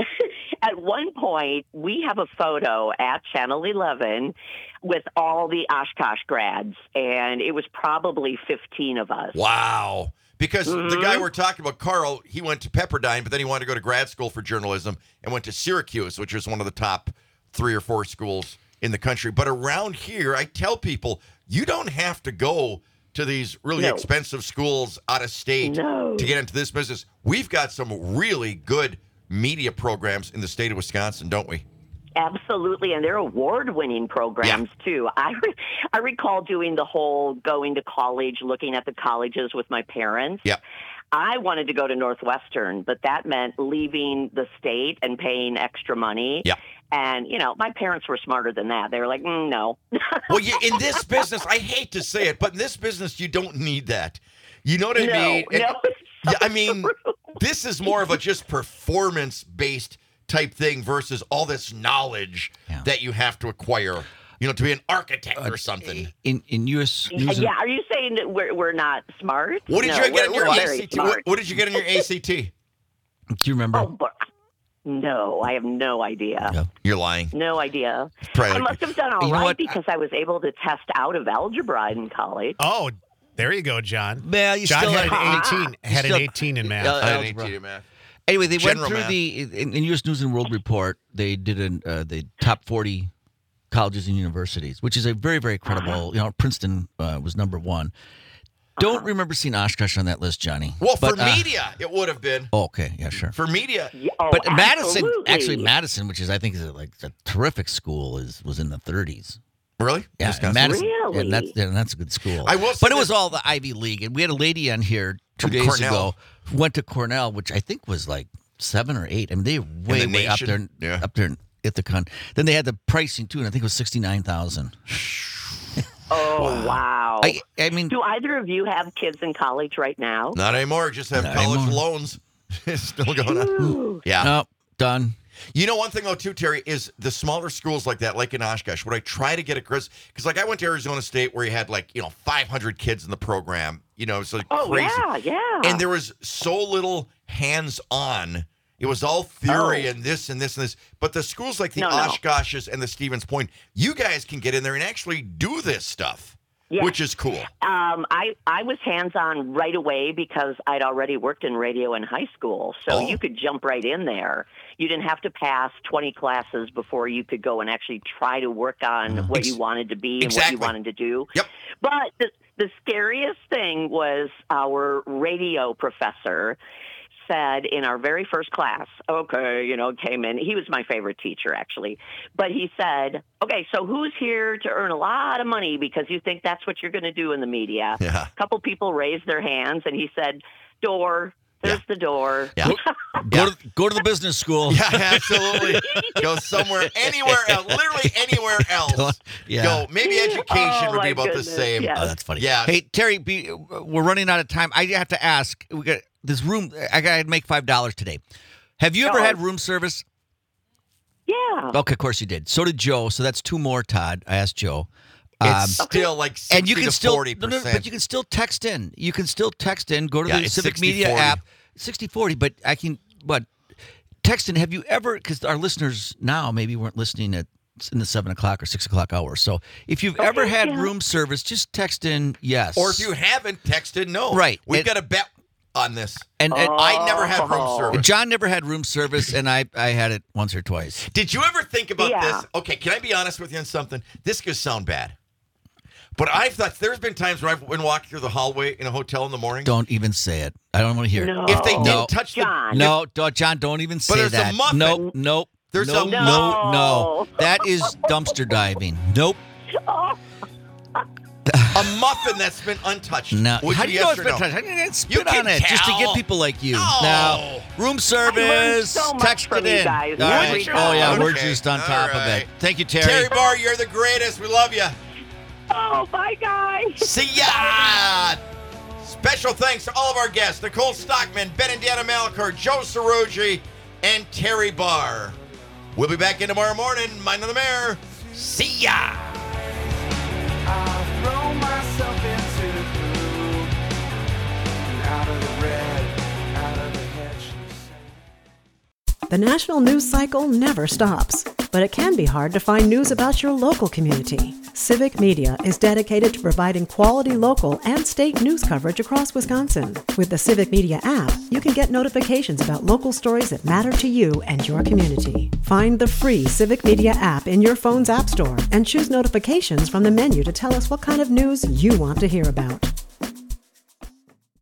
Speaker 9: at one point, we have a photo at Channel 11 with all the Oshkosh grads, and it was probably 15 of us.
Speaker 4: Wow. Because the guy we're talking about, Carl, he went to Pepperdine, but then he wanted to go to grad school for journalism and went to Syracuse, which is one of the top 3 or 4 schools in the country. But around here, I tell people, you don't have to go to these really
Speaker 9: No.
Speaker 4: expensive schools out of state
Speaker 9: No.
Speaker 4: to get into this business. We've got some really good media programs in the state of Wisconsin, don't we?
Speaker 9: Absolutely, and they're award-winning programs, too. I recall doing the whole going to college, looking at the colleges with my parents.
Speaker 4: Yeah.
Speaker 9: I wanted to go to Northwestern, but that meant leaving the state and paying extra money.
Speaker 4: Yeah.
Speaker 9: And, my parents were smarter than that. They were like, no.
Speaker 4: Well, in this business, I hate to say it, but in this business, you don't need that. You know what I mean?
Speaker 9: No,
Speaker 4: I mean, this is more of a just performance-based type thing versus all this knowledge that you have to acquire, to be an architect or something.
Speaker 5: In U.S. News
Speaker 9: Yeah, are you saying that we're not smart?
Speaker 4: What did you get in your
Speaker 9: very
Speaker 4: ACT?
Speaker 9: smart.
Speaker 4: What did you get in your ACT?
Speaker 5: Do you remember?
Speaker 9: Oh, no, I have no idea.
Speaker 5: Yeah.
Speaker 4: You're lying.
Speaker 9: No idea.
Speaker 4: Probably
Speaker 9: I must have done all
Speaker 5: You know
Speaker 9: right
Speaker 5: what?
Speaker 9: because I was able to test out of algebra in college.
Speaker 6: Oh, there you go, John.
Speaker 5: Well, you
Speaker 6: John
Speaker 5: still
Speaker 6: had
Speaker 5: had-
Speaker 6: an 18. Had an
Speaker 5: still-
Speaker 6: 18 in math.
Speaker 5: Yeah,
Speaker 4: I had an
Speaker 5: algebra.
Speaker 4: 18 in math.
Speaker 5: Anyway, they
Speaker 4: General
Speaker 5: went through
Speaker 4: math.
Speaker 5: in U.S. News and World Report. They did the top 40 colleges and universities, which is a very, very credible. Princeton was number one. Don't remember seeing Oshkosh on that list, Johnny.
Speaker 4: Well, for
Speaker 5: But,
Speaker 4: media, it would have been.
Speaker 5: Oh, okay, yeah, sure.
Speaker 4: For media.
Speaker 9: Yeah, oh,
Speaker 5: But
Speaker 9: absolutely.
Speaker 5: Madison, which is I think is a terrific school, was in the 30s.
Speaker 4: Really?
Speaker 5: Yeah,
Speaker 4: Wisconsin?
Speaker 5: Madison,
Speaker 9: Really?
Speaker 5: and that's a good school.
Speaker 4: I will say
Speaker 5: but it was
Speaker 4: this-
Speaker 5: all the Ivy League, and we had a lady on here 2
Speaker 4: From
Speaker 5: days
Speaker 4: Cornell.
Speaker 5: ago who went to Cornell, which I think was like 7 or 8. I mean, they were
Speaker 4: the
Speaker 5: way up there,
Speaker 4: nation? Yeah.
Speaker 5: up there in Ithaca. Then they had the pricing too, and I think it was $69,000.
Speaker 9: Oh, wow.
Speaker 5: I mean,
Speaker 9: Do either of you have kids in college right now?
Speaker 4: Not anymore. Just have
Speaker 5: Not
Speaker 4: college
Speaker 5: anymore.
Speaker 4: loans. It's still going on.
Speaker 9: Ooh.
Speaker 4: Yeah.
Speaker 5: no, done.
Speaker 4: You know, one thing, though, too, Terry, is the smaller schools like that, like in Oshkosh, what I try to get across, because, like, I went to Arizona State where you had, 500 kids in the program, it's like
Speaker 9: Oh,
Speaker 4: crazy.
Speaker 9: yeah.
Speaker 4: And there was so little hands-on. It was all theory
Speaker 9: Oh.
Speaker 4: and this and this and this. But the schools like the
Speaker 9: No.
Speaker 4: Oshkoshes and the Stevens Point, you guys can get in there and actually do this stuff,
Speaker 9: Yes.
Speaker 4: which is cool.
Speaker 9: I was hands-on right away because I'd already worked in radio in high school, so
Speaker 4: Oh.
Speaker 9: you could jump right in there. You didn't have to pass 20 classes before you could go and actually try to work on what you wanted to be and what
Speaker 4: Exactly.
Speaker 9: you wanted to do.
Speaker 4: Yep.
Speaker 9: But the scariest thing was our radio professor said in our very first class, came in. He was my favorite teacher, actually. But he said, okay, so who's here to earn a lot of money because you think that's what you're going to do in the media?
Speaker 4: Yeah.
Speaker 9: A couple people raised their hands, and he said, door. There's the door.
Speaker 4: Yeah.
Speaker 5: Go to the business school.
Speaker 4: Yeah, absolutely. Go somewhere, anywhere else, literally anywhere else.
Speaker 5: Yeah.
Speaker 4: Go. Maybe education
Speaker 9: Oh,
Speaker 4: would be
Speaker 9: my
Speaker 4: about the
Speaker 9: goodness,
Speaker 4: same.
Speaker 9: yeah.
Speaker 5: Oh, that's funny.
Speaker 4: Yeah.
Speaker 5: Hey, Terry, we're running out of time. I have to ask. We got this room. I got to make $5 today. Have you ever
Speaker 9: Oh.
Speaker 5: had room service?
Speaker 9: Yeah.
Speaker 5: Okay, of course you did. So did Joe. So that's 2 more, Todd. I asked Joe.
Speaker 4: It's still like 60
Speaker 5: and you can
Speaker 4: to
Speaker 5: still
Speaker 4: 40%.
Speaker 5: no, but you can still text in. You can still text in. Go to
Speaker 4: Yeah,
Speaker 5: the
Speaker 4: it's
Speaker 5: Civic
Speaker 4: 60-40.
Speaker 5: Media app. 60-40. But I can. But text in. Have you ever? Because our listeners now maybe weren't listening in the 7 o'clock or 6 o'clock hour. So if you've ever had room service, just text in yes.
Speaker 4: Or if you haven't texted, no.
Speaker 5: Right.
Speaker 4: We've got a bet on this.
Speaker 5: and
Speaker 4: I never had room service.
Speaker 5: John never had room service, and I had it once or twice.
Speaker 4: Did you ever think about
Speaker 9: Yeah.
Speaker 4: this? Okay, can I be honest with you on something? This could sound bad. But I've thought there's been times where I've been walking through the hallway in a hotel in the morning.
Speaker 5: Don't even say it. I don't want to hear it.
Speaker 9: No.
Speaker 4: If they didn't
Speaker 5: No.
Speaker 4: touch
Speaker 9: John.
Speaker 5: No, John, don't even say
Speaker 4: there's a
Speaker 5: that.
Speaker 4: muffin.
Speaker 5: Nope.
Speaker 4: There's
Speaker 5: nope,
Speaker 4: a-
Speaker 5: no.
Speaker 9: No.
Speaker 5: That is dumpster diving. Nope.
Speaker 4: A muffin that's been untouched.
Speaker 5: No.
Speaker 4: Would
Speaker 5: How
Speaker 4: you
Speaker 5: do you know
Speaker 4: yes
Speaker 5: it's
Speaker 4: or
Speaker 5: been
Speaker 4: no?
Speaker 5: touched? How do you get spit
Speaker 4: You can
Speaker 5: on it just to
Speaker 4: tell.
Speaker 5: get people like you?
Speaker 4: No.
Speaker 5: Now, room service.
Speaker 9: so much
Speaker 5: text
Speaker 9: from
Speaker 5: it
Speaker 9: you
Speaker 5: in.
Speaker 9: guys.
Speaker 5: All right.
Speaker 9: Every
Speaker 5: Oh yeah,
Speaker 9: time.
Speaker 5: we're
Speaker 4: Okay.
Speaker 5: just on
Speaker 4: All
Speaker 5: top of
Speaker 4: right.
Speaker 5: it. Thank you, Terry.
Speaker 4: Terry Barr, you're the greatest. We love you.
Speaker 9: Oh, bye, guys.
Speaker 4: See ya! Special thanks to all of our guests, Nicole Stockman, Ben and Deanna Malkor, Joe Sarugi, and Terry Barr. We'll be back in tomorrow morning. Mind on the Mayor. See ya!
Speaker 3: I throw myself into the blue, and out of the red, out of the hedge.
Speaker 1: The national news cycle never stops, but it can be hard to find news about your local community. Civic Media is dedicated to providing quality local and state news coverage across Wisconsin. With the Civic Media app, you can get notifications about local stories that matter to you and your community. Find the free Civic Media app in your phone's app store and choose notifications from the menu to tell us what kind of news you want to hear about.